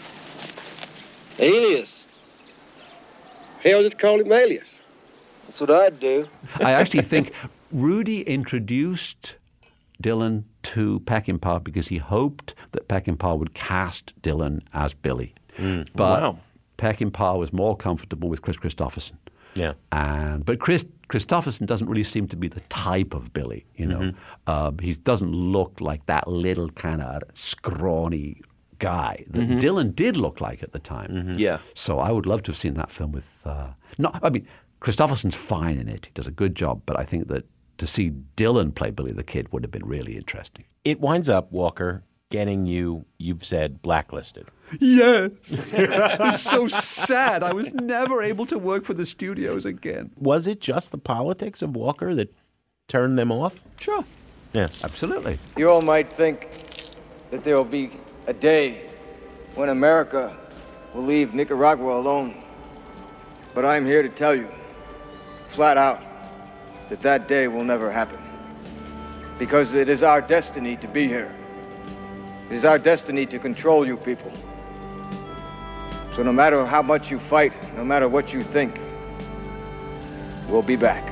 Alias. Hell, just call him Alias. That's what I'd do. I actually think Rudy introduced Dylan to Peckinpah because he hoped that Peckinpah would cast Dylan as Billy. Mm. But Wow. Peckinpah was more comfortable with Chris Christopherson. Yeah. And but Chris Christopherson doesn't really seem to be the type of Billy, you know. Mm-hmm. Um, he doesn't look like that little kind of scrawny guy that Mhm. Dylan did look like at the time. Mhm. Yeah. So I would love to have seen that film with. Uh, no, I mean Christopherson's fine in it; he does a good job. But I think that to see Dylan play Billy the Kid would have been really interesting. It winds up, Walker, getting you, you've said, blacklisted. Yes, it's so sad. I was never able to work for the studios again. Was it just the politics of Walker that turned them off? Sure. Yeah. Absolutely. You all might think that there will be a day when America will leave Nicaragua alone. But I'm here to tell you, flat out, that that day will never happen. Because it is our destiny to be here. It is our destiny to control you people. So no matter how much you fight, no matter what you think, we'll be back.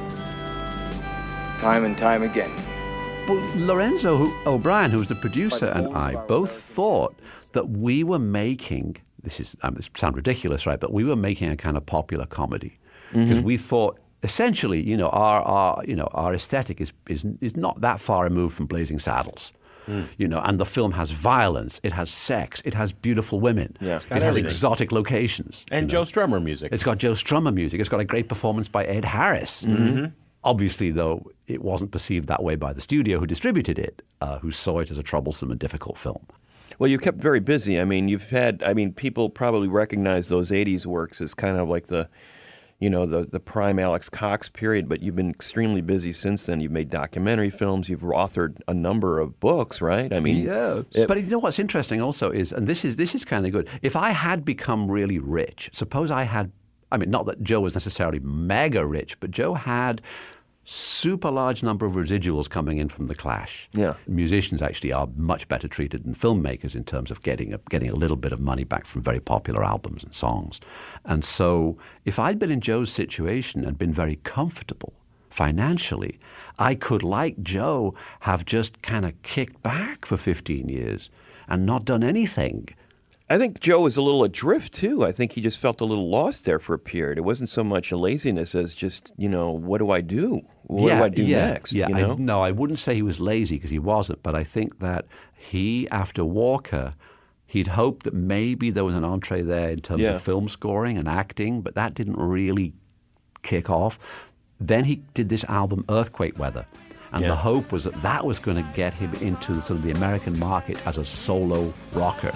Time and time again. Well, Lorenzo who, O'Brien, who was the producer, and I both thought that we were making, this is um, this sounds ridiculous, right? But we were making a kind of popular comedy because Mhm. we thought essentially, you know, our, our you know our aesthetic is, is is not that far removed from Blazing Saddles. Mm. You know, and the film has violence, it has sex, it has beautiful women, Yeah. it has everything. exotic locations. And you know. Joe Strummer music. It's got Joe Strummer music. It's got a great performance by Ed Harris. Mm-hmm. Obviously, though, it wasn't perceived that way by the studio who distributed it, uh, who saw it as a troublesome and difficult film. Well, you kept very busy. I mean, you've had, I mean, people probably recognize those eighties works as kind of like the, you know, the, the prime Alex Cox period, but you've been extremely busy since then. You've made documentary films. You've authored a number of books, right? I mean, yeah. it- but you know what's interesting also is, and this is this is kind of good. If I had become really rich, suppose I had, I mean, not that Joe was necessarily mega rich, but Joe had super large number of residuals coming in from The Clash. Yeah. Musicians actually are much better treated than filmmakers in terms of getting a, getting a little bit of money back from very popular albums and songs. And so if I'd been in Joe's situation and been very comfortable financially, I could, like Joe, have just kind of kicked back for fifteen years and not done anything. I think Joe was a little adrift, too. I think he just felt a little lost there for a period. It wasn't so much a laziness as just, you know, what do I do? What yeah, do I do yeah, next? Yeah, you know? I, no, I wouldn't say he was lazy because he wasn't, but I think that he, after Walker, he'd hoped that maybe there was an entree there in terms Yeah. of film scoring and acting, but that didn't really kick off. Then he did this album, Earthquake Weather, and Yeah. the hope was that that was going to get him into sort of the American market as a solo rocker.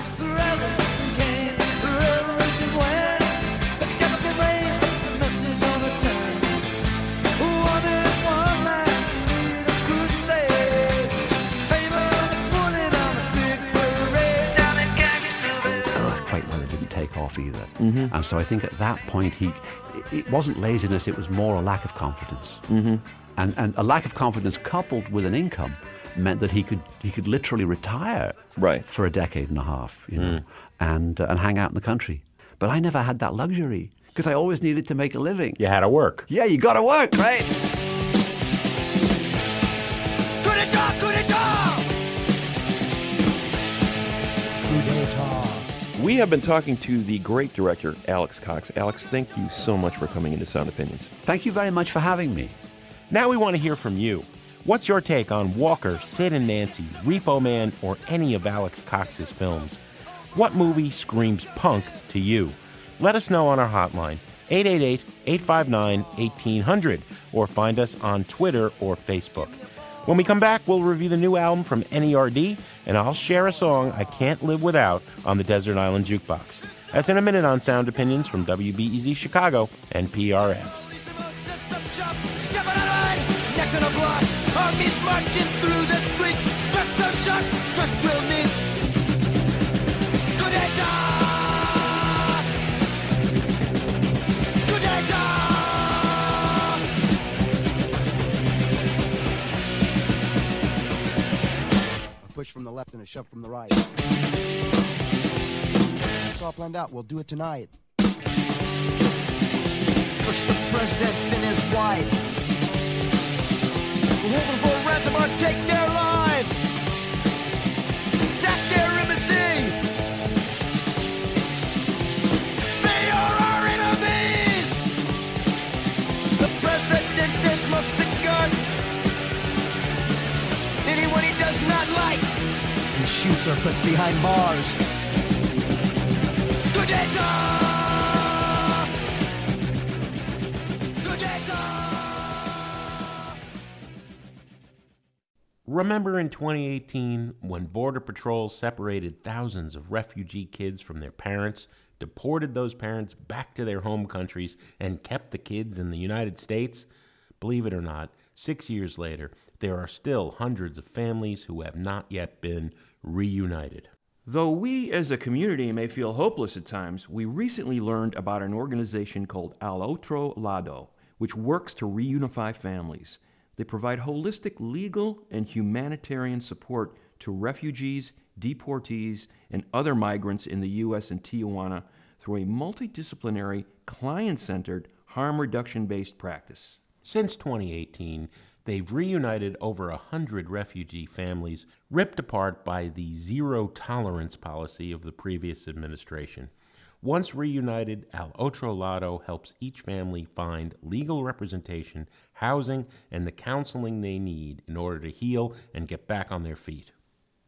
Earthquake Weather didn't take off either. Mhm. And so I think at that point, he it, it wasn't laziness, it was more a lack of confidence. Mhm. And, and a lack of confidence coupled with an income meant that he could he could literally retire right. for a decade and a half, you know, Mm. and uh, and hang out in the country. But I never had that luxury because I always needed to make a living. You had to work. Yeah, you got to work, right? We have been talking to the great director, Alex Cox. Alex, thank you so much for coming into Sound Opinions. Thank you very much for having me. Now we want to hear from you. What's your take on Walker, Sid and Nancy, Repo Man, or any of Alex Cox's films? What movie screams punk to you? Let us know on our hotline, eight eight eight, eight five nine, one eight zero zero, or find us on Twitter or Facebook. When we come back, we'll review the new album from N E R D, and I'll share a song I can't live without on the Desert Island Jukebox. That's in a minute on Sound Opinions from W B E Z Chicago and P R X. Step on a line, next on a block. Armies marching through the streets. Trust the shot, trust will meet. Coup d'etat! Coup d'etat! A push from the left and a shove from the right. It's all planned out. We'll do it tonight. Push the president and his wife. We're hoping for a ransom or take their lives. Attack their embassy. They are our enemies. The president there smokes cigars. Anyone he does not like, He shoots or puts behind bars. coup d'etat! Remember in twenty eighteen when Border Patrol separated thousands of refugee kids from their parents, deported those parents back to their home countries, and kept the kids in the United States? Believe it or not, six years later, there are still hundreds of families who have not yet been reunited. Though we as a community may feel hopeless at times, we recently learned about an organization called Al Otro Lado, which works to reunify families. They provide holistic legal and humanitarian support to refugees, deportees, and other migrants in the U S and Tijuana through a multidisciplinary, client-centered, harm reduction-based practice. Since twenty eighteen, they've reunited over a hundred refugee families ripped apart by the zero-tolerance policy of the previous administration. Once reunited, Al Otro Lado helps each family find legal representation, housing, and the counseling they need in order to heal and get back on their feet.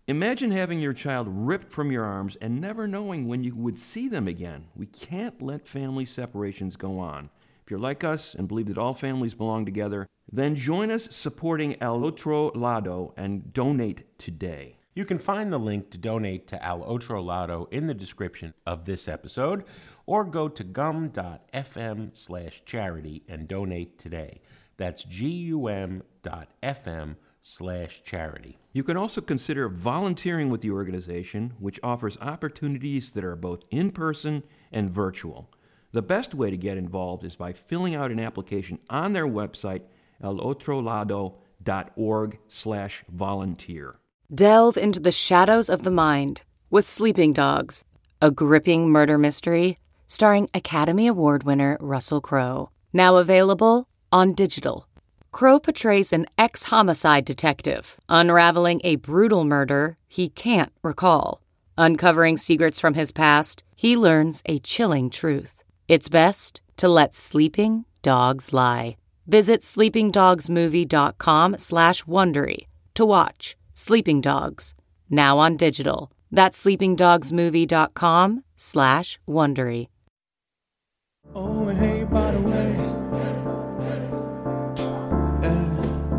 Imagine having your child ripped from your arms and never knowing when you would see them again. We can't let family separations go on. If you're like us and believe that all families belong together, then join us supporting El Otro Lado and donate today. You can find the link to donate to Al Otro Lado in the description of this episode, or go to gum.fm slash charity and donate today. That's gum.fm slash charity. You can also consider volunteering with the organization, which offers opportunities that are both in-person and virtual. The best way to get involved is by filling out an application on their website, elotrolado.org slash volunteer. Delve into the shadows of the mind with Sleeping Dogs, a gripping murder mystery starring Academy Award winner Russell Crowe. Now available on digital. Crowe portrays an ex-homicide detective unraveling a brutal murder he can't recall. Uncovering secrets from his past, he learns a chilling truth. It's best to let sleeping dogs lie. Visit sleepingdogsmovie.com slash Wondery to watch Sleeping Dogs, now on digital. That's sleepingdogsmovie.com slash Wondery. Oh, and hey, by the way, yeah,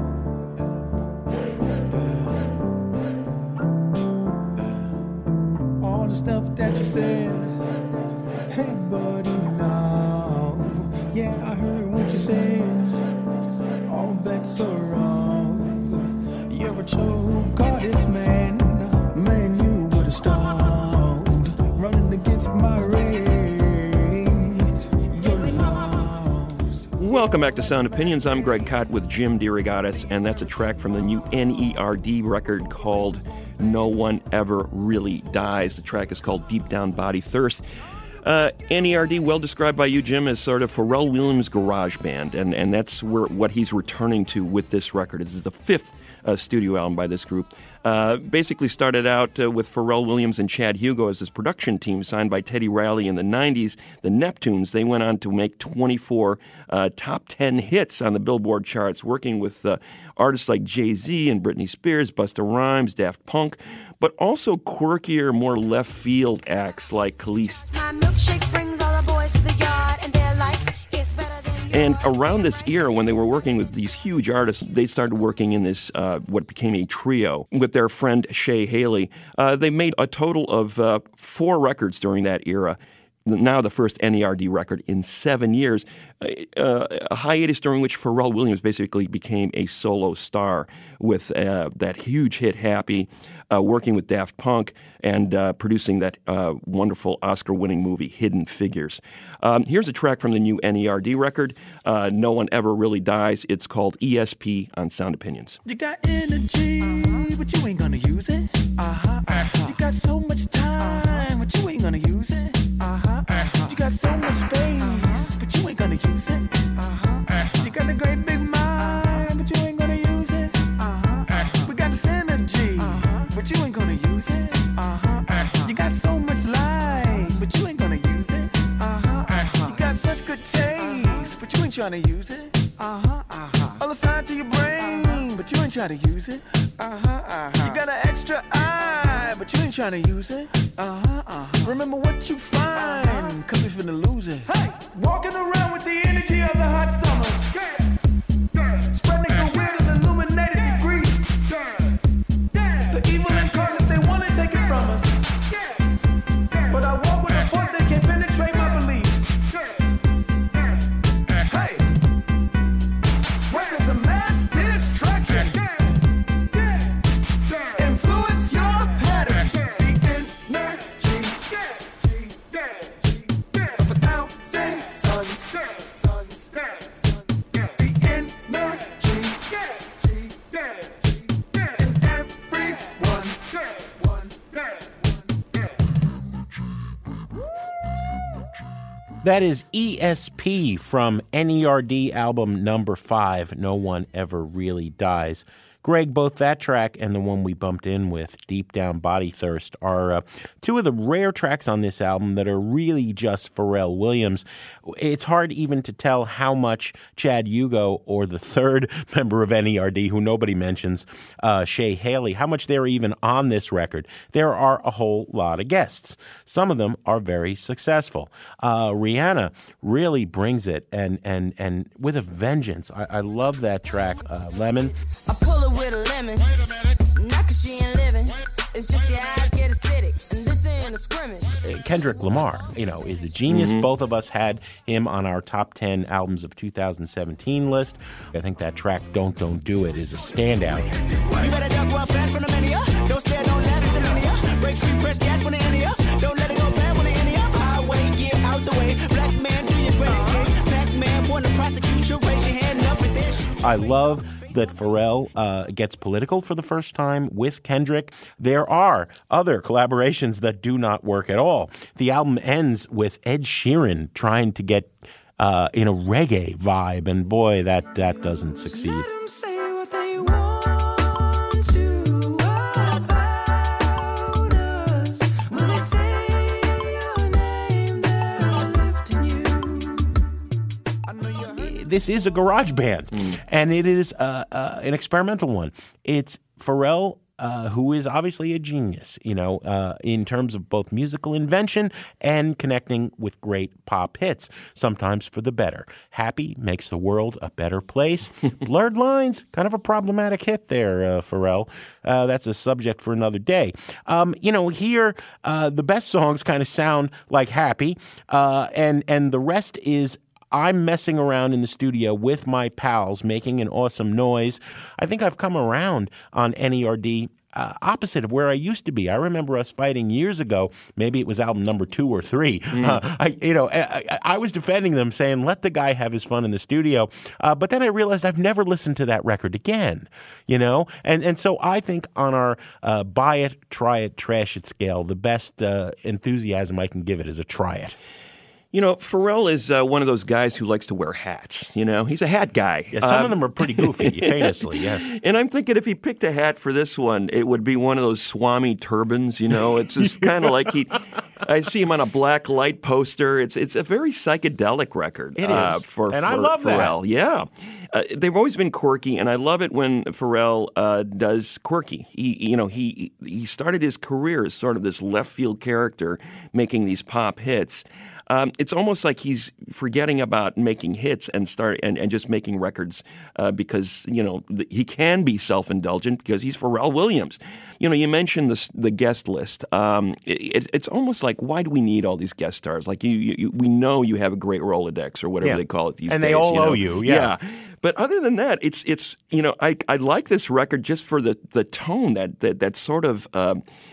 yeah, yeah. All the stuff that you said, hey, buddy, now, yeah, I heard what you said, all bets are wrong, you're a choke artist, man, man, you would've stopped, running against my race. Welcome back to Sound Opinions. I'm Greg Kot with Jim DeRogatis, and that's a track from the new N E R D record called No One Ever Really Dies. The track is called Deep Down Body Thirst. Uh, N E R D, well described by you, Jim, as sort of Pharrell Williams' garage band, and, and that's where what he's returning to with this record. This is the fifth uh, studio album by this group. Uh, basically started out uh, with Pharrell Williams and Chad Hugo as his production team, signed by Teddy Riley in the nineties. The Neptunes, they went on to make twenty-four uh, top ten hits on the Billboard charts, working with uh, artists like Jay-Z and Britney Spears, Busta Rhymes, Daft Punk, but also quirkier, more left-field acts like Khalees. My milkshake brings all the boys to the yard, and they're like, it's better than And around this era, when they were working with these huge artists, they started working in this, uh, what became a trio with their friend Shay Haley. Uh, they made a total of uh, four records during that era. Now the first N E R D record in seven years, uh, a hiatus during which Pharrell Williams basically became a solo star with uh, that huge hit Happy, uh, working with Daft Punk, and uh, producing that uh, wonderful Oscar-winning movie Hidden Figures. Um, here's a track from the new N E R D record, uh, No One Ever Really Dies. It's called E S P on Sound Opinions. You got energy, uh-huh, but you ain't gonna use it. Uh-huh, uh-huh. You got so much time, uh-huh, but you ain't gonna use it. Uh-huh, uh-huh. You got so much space, uh-huh, but you ain't gonna use it. Uh-huh, uh-huh. You got a great big mind, but you ain't gonna use it. Uh-huh, uh-huh. We got this energy, uh-huh, but you ain't gonna use it. Uh-huh, uh-huh. You got so much light, but you ain't gonna use it. Uh-huh, uh-huh. You got such good taste, uh-huh, but you ain't trying to use it. Uh-huh, uh-huh. All assigned to your brain, uh-huh, but you ain't trying to use it. Uh-huh, uh-huh. You got an extra eye, but you ain't trying to use it. Uh-huh, uh-huh. Remember what you find, uh-huh, cause we finna lose it. Hey! Walking around with the energy of the hot summers. Yeah. Yeah. Spreading the weird and illuminated degrees. Yeah. Yeah. The evil incarnates, they wanna take it from us. Yeah. Yeah. But I walk with a force that can penetrate my beliefs. Yeah. Yeah. Hey! Weapons of mass destruction. Yeah. Influence your patterns. The energy of a thousand suns. The energy in everyone. That is E S P from N E R D album number five, No One Ever Really Dies. Greg, both that track and the one we bumped in with, Deep Down Body Thirst, are uh, two of the rare tracks on this album that are really just Pharrell Williams. It's hard even to tell how much Chad Hugo, or the third member of N E R D who nobody mentions, uh, Shay Haley, how much they're even on this record. There are a whole lot of guests. Some of them are very successful. Uh, Rihanna really brings it, and and and with a vengeance. I, I love that track, uh, Lemon. I pull it with a lemon. Not 'cause she ain't living. It's just your eyes get acidic. And this ain't a scrimmage. Kendrick Lamar, you know, is a genius. Mm-hmm. Both of us had him on our top ten albums of two thousand seventeen list. I think that track, Don't Don't Do It, is a standout. You better duck one fast from the mania. Don't stare, don't laugh at the mania. Break free, press gas when the India. Don't let it go bad when the India. Highway, get out the way. Black man, do your greatest game. Black man, want to prosecute you. Raise your hand up and there. I love that Pharrell uh, gets political for the first time with Kendrick. There are other collaborations that do not work at all. The album ends with Ed Sheeran trying to get uh, in a reggae vibe, and boy, that, that doesn't succeed. This is a garage band, mm. and it is uh, uh, an experimental one. It's Pharrell, uh, who is obviously a genius, you know, uh, in terms of both musical invention and connecting with great pop hits, sometimes for the better. Happy makes the world a better place. Blurred Lines, kind of a problematic hit there, uh, Pharrell. Uh, that's a subject for another day. Um, you know, here, uh, the best songs kind of sound like Happy, uh, and, and the rest is I'm messing around in the studio with my pals, making an awesome noise. I think I've come around on N E R D, uh, opposite of where I used to be. I remember us fighting years ago. Maybe it was album number two or three. Mm. Uh, I, you know, I, I was defending them, saying, let the guy have his fun in the studio. Uh, but then I realized I've never listened to that record again, you know? And and so I think on our uh, buy it, try it, trash it scale, the best uh, enthusiasm I can give it is a try it. You know, Pharrell is uh, one of those guys who likes to wear hats. You know, he's a hat guy. Yeah, some um, of them are pretty goofy, famously, yes. And I'm thinking if he picked a hat for this one, it would be one of those Swami turbans. You know, it's just kind of like he. I see him on a black light poster. It's it's a very psychedelic record. It uh, is, for, and for I love Pharrell. that. Yeah, uh, they've always been quirky, and I love it when Pharrell uh, does quirky. He, you know, he he started his career as sort of this left field character, making these pop hits. Um, it's almost like he's forgetting about making hits and start and, and just making records uh, because, you know, th- he can be self-indulgent because he's Pharrell Williams. You know, you mentioned the, the guest list. Um, it, it's almost like, why do we need all these guest stars? Like, you, you we know you have a great Rolodex or whatever yeah. they call it these and days. And they all you know? owe you, yeah. yeah. But other than that, it's, it's you know, I, I like this record just for the, the tone, that, that, that sort of uh,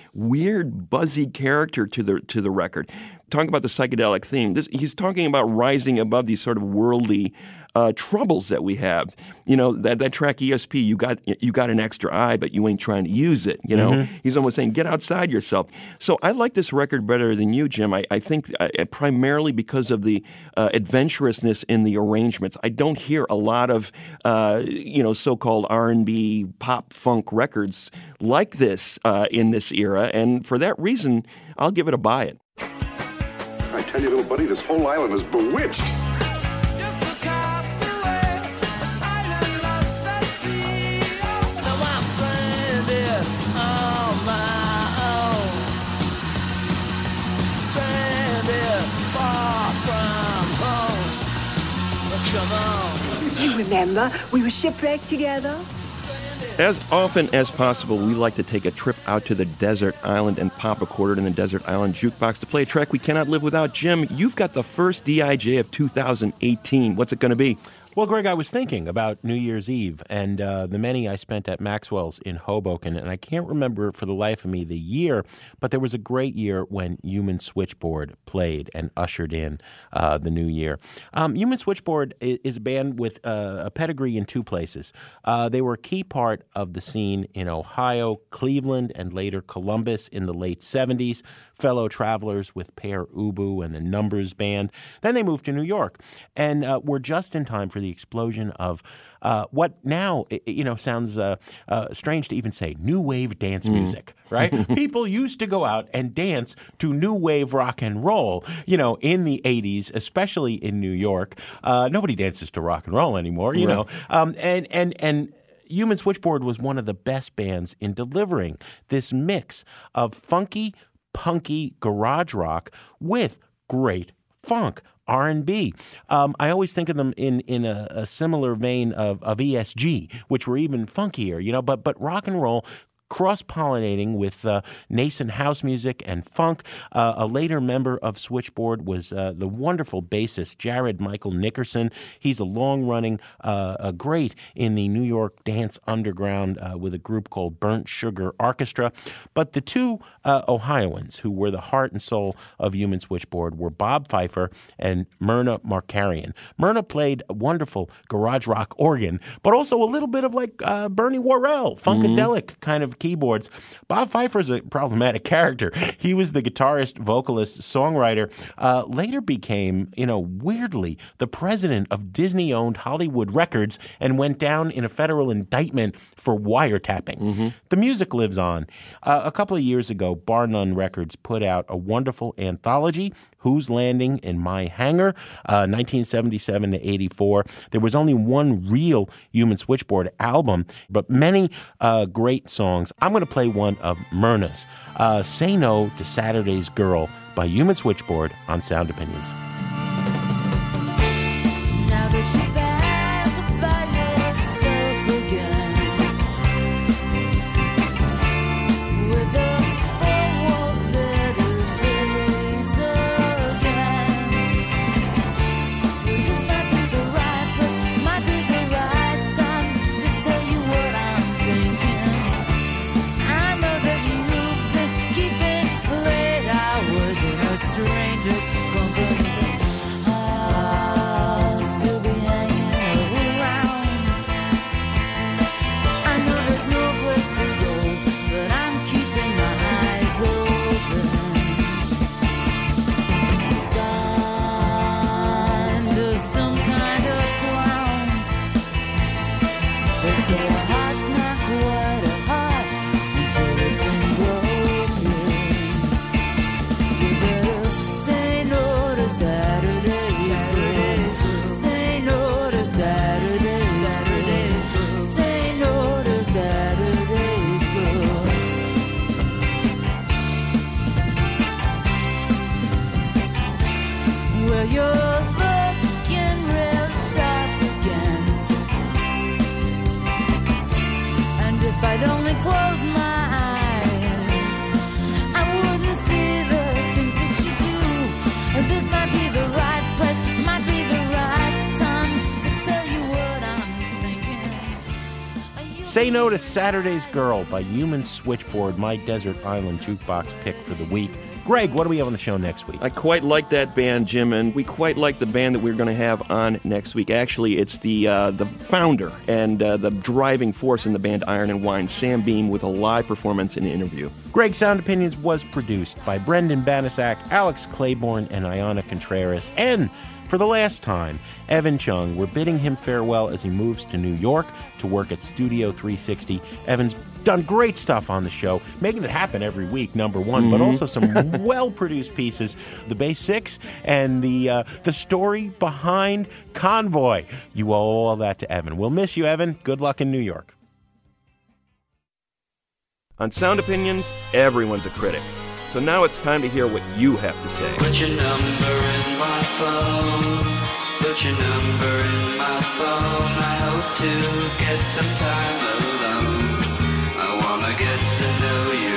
weird, buzzy character to the to the record. Talking about the psychedelic theme, this, he's talking about rising above these sort of worldly uh, troubles that we have. You know, that, that track E S P, you got you got an extra eye, but you ain't trying to use it. You know, mm-hmm. He's almost saying, get outside yourself. So I like this record better than you, Jim. I, I think uh, primarily because of the uh, adventurousness in the arrangements. I don't hear a lot of, uh, you know, so-called R and B, pop, funk records like this uh, in this era. And for that reason, I'll give it a buy it. I tell you, little buddy, this whole island is bewitched. You remember, we were shipwrecked together. As often as possible, we like to take a trip out to the desert island and pop a quarter in the desert island jukebox to play a track we cannot live without. Jim, you've got the first D I J of two thousand eighteen. What's it going to be? Well, Greg, I was thinking about New Year's Eve and uh, the many I spent at Maxwell's in Hoboken, and I can't remember for the life of me the year, but there was a great year when Human Switchboard played and ushered in uh, the new year. Um, Human Switchboard is a band with uh, a pedigree in two places. Uh, they were a key part of the scene in Ohio, Cleveland, and later Columbus in the late seventies. fellow travelers with Pere Ubu and the Numbers Band. Then they moved to New York and uh, were just in time for the explosion of uh, what now, you know, sounds uh, uh, strange to even say, new wave dance Mm. music, right? People used to go out and dance to new wave rock and roll, you know, in the eighties, especially in New York. Uh, nobody dances to rock and roll anymore, you Right. know. Um, and, and, and, Human Switchboard was one of the best bands in delivering this mix of funky, punky garage rock with great funk, R and B. Um, I always think of them in in a, a similar vein of, of E S G, which were even funkier, you know, but but rock and roll cross-pollinating with uh, nascent house music and funk. Uh, a later member of Switchboard was uh, the wonderful bassist Jared Michael Nickerson. He's a long-running uh, a great in the New York dance underground uh, with a group called Burnt Sugar Orchestra. But the two uh, Ohioans who were the heart and soul of Human Switchboard were Bob Pfeiffer and Myrna Markarian. Myrna played a wonderful garage rock organ, but also a little bit of like uh, Bernie Worrell, funkadelic mm-hmm. kind of keyboards. Bob Pfeiffer's a problematic character. He was the guitarist, vocalist, songwriter, uh, later became, you know, weirdly, the president of Disney-owned Hollywood Records and went down in a federal indictment for wiretapping. Mm-hmm. The music lives on. Uh, a couple of years ago, Bar None Records put out a wonderful anthology, Who's Landing in My Hangar, uh, nineteen seventy-seven to eighty-four. There was only one real Human Switchboard album, but many uh, great songs. I'm going to play one of Myrna's, uh, Say No to Saturday's Girl by Human Switchboard on Sound Opinions. Now that you're back by yourself again, with the four walls that are face again, this might be the right place, might be the right time to tell you what I'm thinking. I know that you've been keeping late hours in a stranger company. I'll still be hanging around. I know there's no place to go, but I'm keeping my eyes open. I'm just some kind of clown. They say a heart's not quite a heart until it's been broken. You better say no to Saturday's girl. Say no to Saturday's Saturdays. Say no to Saturday's girl. Well, you're looking real sharp again. And if I'd only close my eyes, I wouldn't see the things that you do. And this might be the right place, might be the right time to tell you what I'm thinking. Say No to Saturday's Girl by Human Switchboard, my Desert Island Jukebox pick for the week. Greg, what do we have on the show next week? I quite like that band, Jim, and we quite like the band that we're going to have on next week. Actually, it's the uh, the founder and uh, the driving force in the band Iron and Wine, Sam Beam, with a live performance and interview. Greg Sound Opinions was produced by Brendan Banasak, Alex Claiborne, and Ayanna Contreras. And for the last time, Evan Chung. We're bidding him farewell as he moves to New York to work at Studio three sixty. Evan's done great stuff on the show, making it happen every week, number one, mm-hmm. but also some well-produced pieces. The Bay Six and the uh, the story behind Convoy. You owe all that to Evan. We'll miss you, Evan. Good luck in New York. On Sound Opinions, everyone's a critic. So now it's time to hear what you have to say. Put your number in my phone. Put your number in my phone. I hope to get some time alone. I wanna get to know you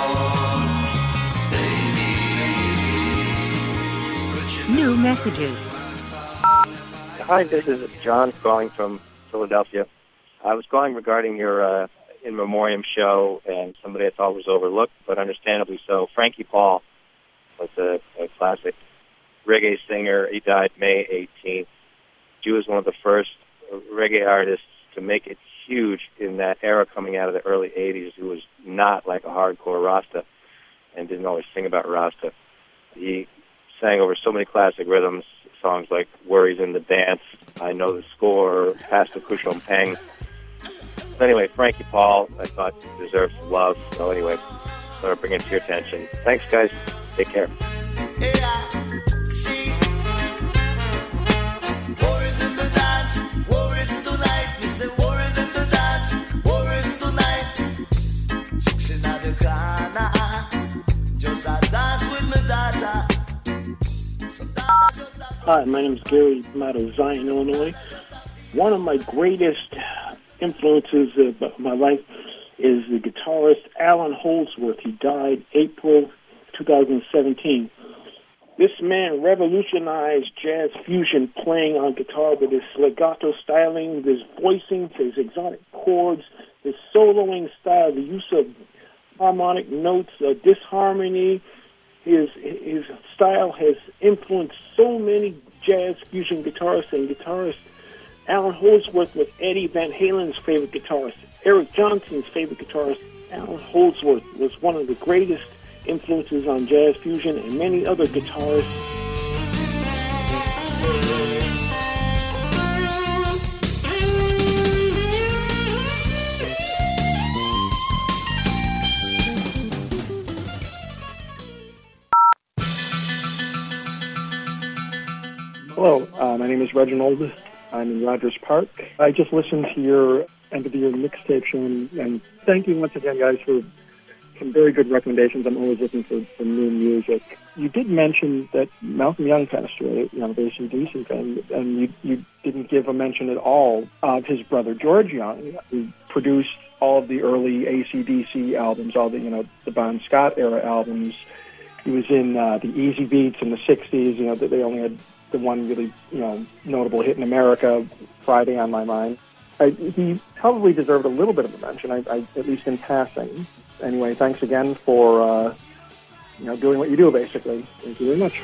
more, baby. New messages. Hi, this is John calling from Philadelphia. I was calling regarding your uh, in memoriam show and somebody I thought was overlooked, but understandably so. Frankie Paul was a, a classic reggae singer. He died May eighteenth. He was one of the first reggae artists to make it huge in that era coming out of the early eighties, who was not like a hardcore Rasta. and didn't always sing about Rasta. He sang over so many classic rhythms, songs like Worries in the Dance, I Know the Score, Pass the Kushom Peng. So anyway, Frankie Paul, I thought deserves some love. So anyway, thought I'd bring it to your attention. Thanks, guys. Take care. Hi, my name is Gary. I'm out of Zion, Illinois. One of my greatest influences of my life is the guitarist Alan Holdsworth. He died April two thousand seventeen. This man revolutionized jazz fusion playing on guitar with his legato styling, his voicing, his exotic chords, his soloing style, the use of harmonic notes, uh, disharmony. His his style has influenced so many jazz fusion guitarists and guitarists. Alan Holdsworth was Eddie Van Halen's favorite guitarist. Eric Johnson's favorite guitarist. Alan Holdsworth was one of the greatest influences on jazz fusion, and many other guitarists. Hello, uh, my name is Reginald. I'm in Rogers Park. I just listened to your end of the year mixtape show, and, and thank you once again, guys, for some very good recommendations. I'm always looking for, for new music. You did mention that Malcolm Young passed away, you know, the A C D C fan, and you, you didn't give a mention at all of his brother George Young, who produced all of the early A C D C albums, all the, you know, the Bon Scott era albums. He was in uh, the Easy Beats in the sixties, you know, that they only had the one really, you know, notable hit in America, Friday on My Mind. I, he probably deserved a little bit of a mention, I, I, at least in passing. Anyway, thanks again for, uh, you know, doing what you do, basically. Thank you very much.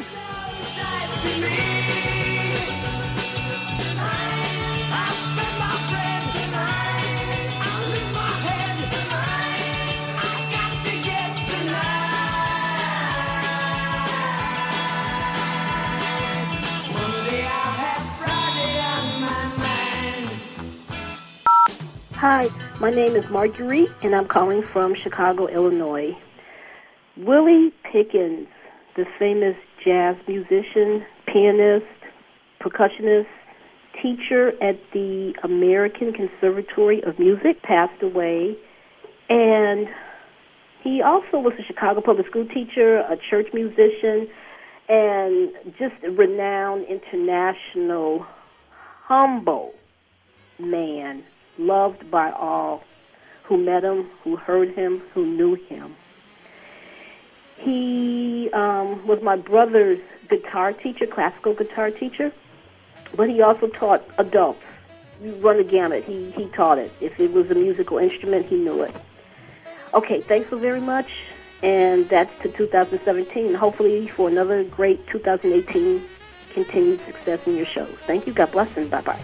Hi, my name is Marguerite, and I'm calling from Chicago, Illinois. Willie Pickens, the famous jazz musician, pianist, percussionist, teacher at the American Conservatory of Music, passed away. And he also was a Chicago public school teacher, a church musician, and just a renowned international, humble man, loved by all who met him, who heard him, who knew him. He um, was my brother's guitar teacher, classical guitar teacher, but he also taught adults. You run the gamut. He, he taught it. If it was a musical instrument, he knew it. Okay, thanks so very much, and that's to two thousand seventeen. Hopefully for another great two thousand eighteen continued success in your shows. Thank you. God bless, and bye-bye.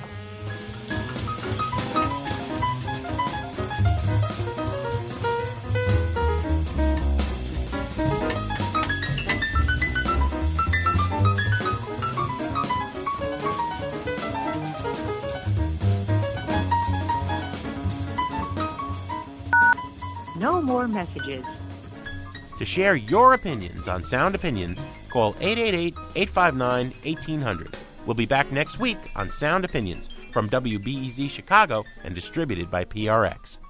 No more messages. To share your opinions on Sound Opinions, call eight eight eight, eight five nine, one eight zero zero. We'll be back next week on Sound Opinions from W B E Z Chicago and distributed by P R X.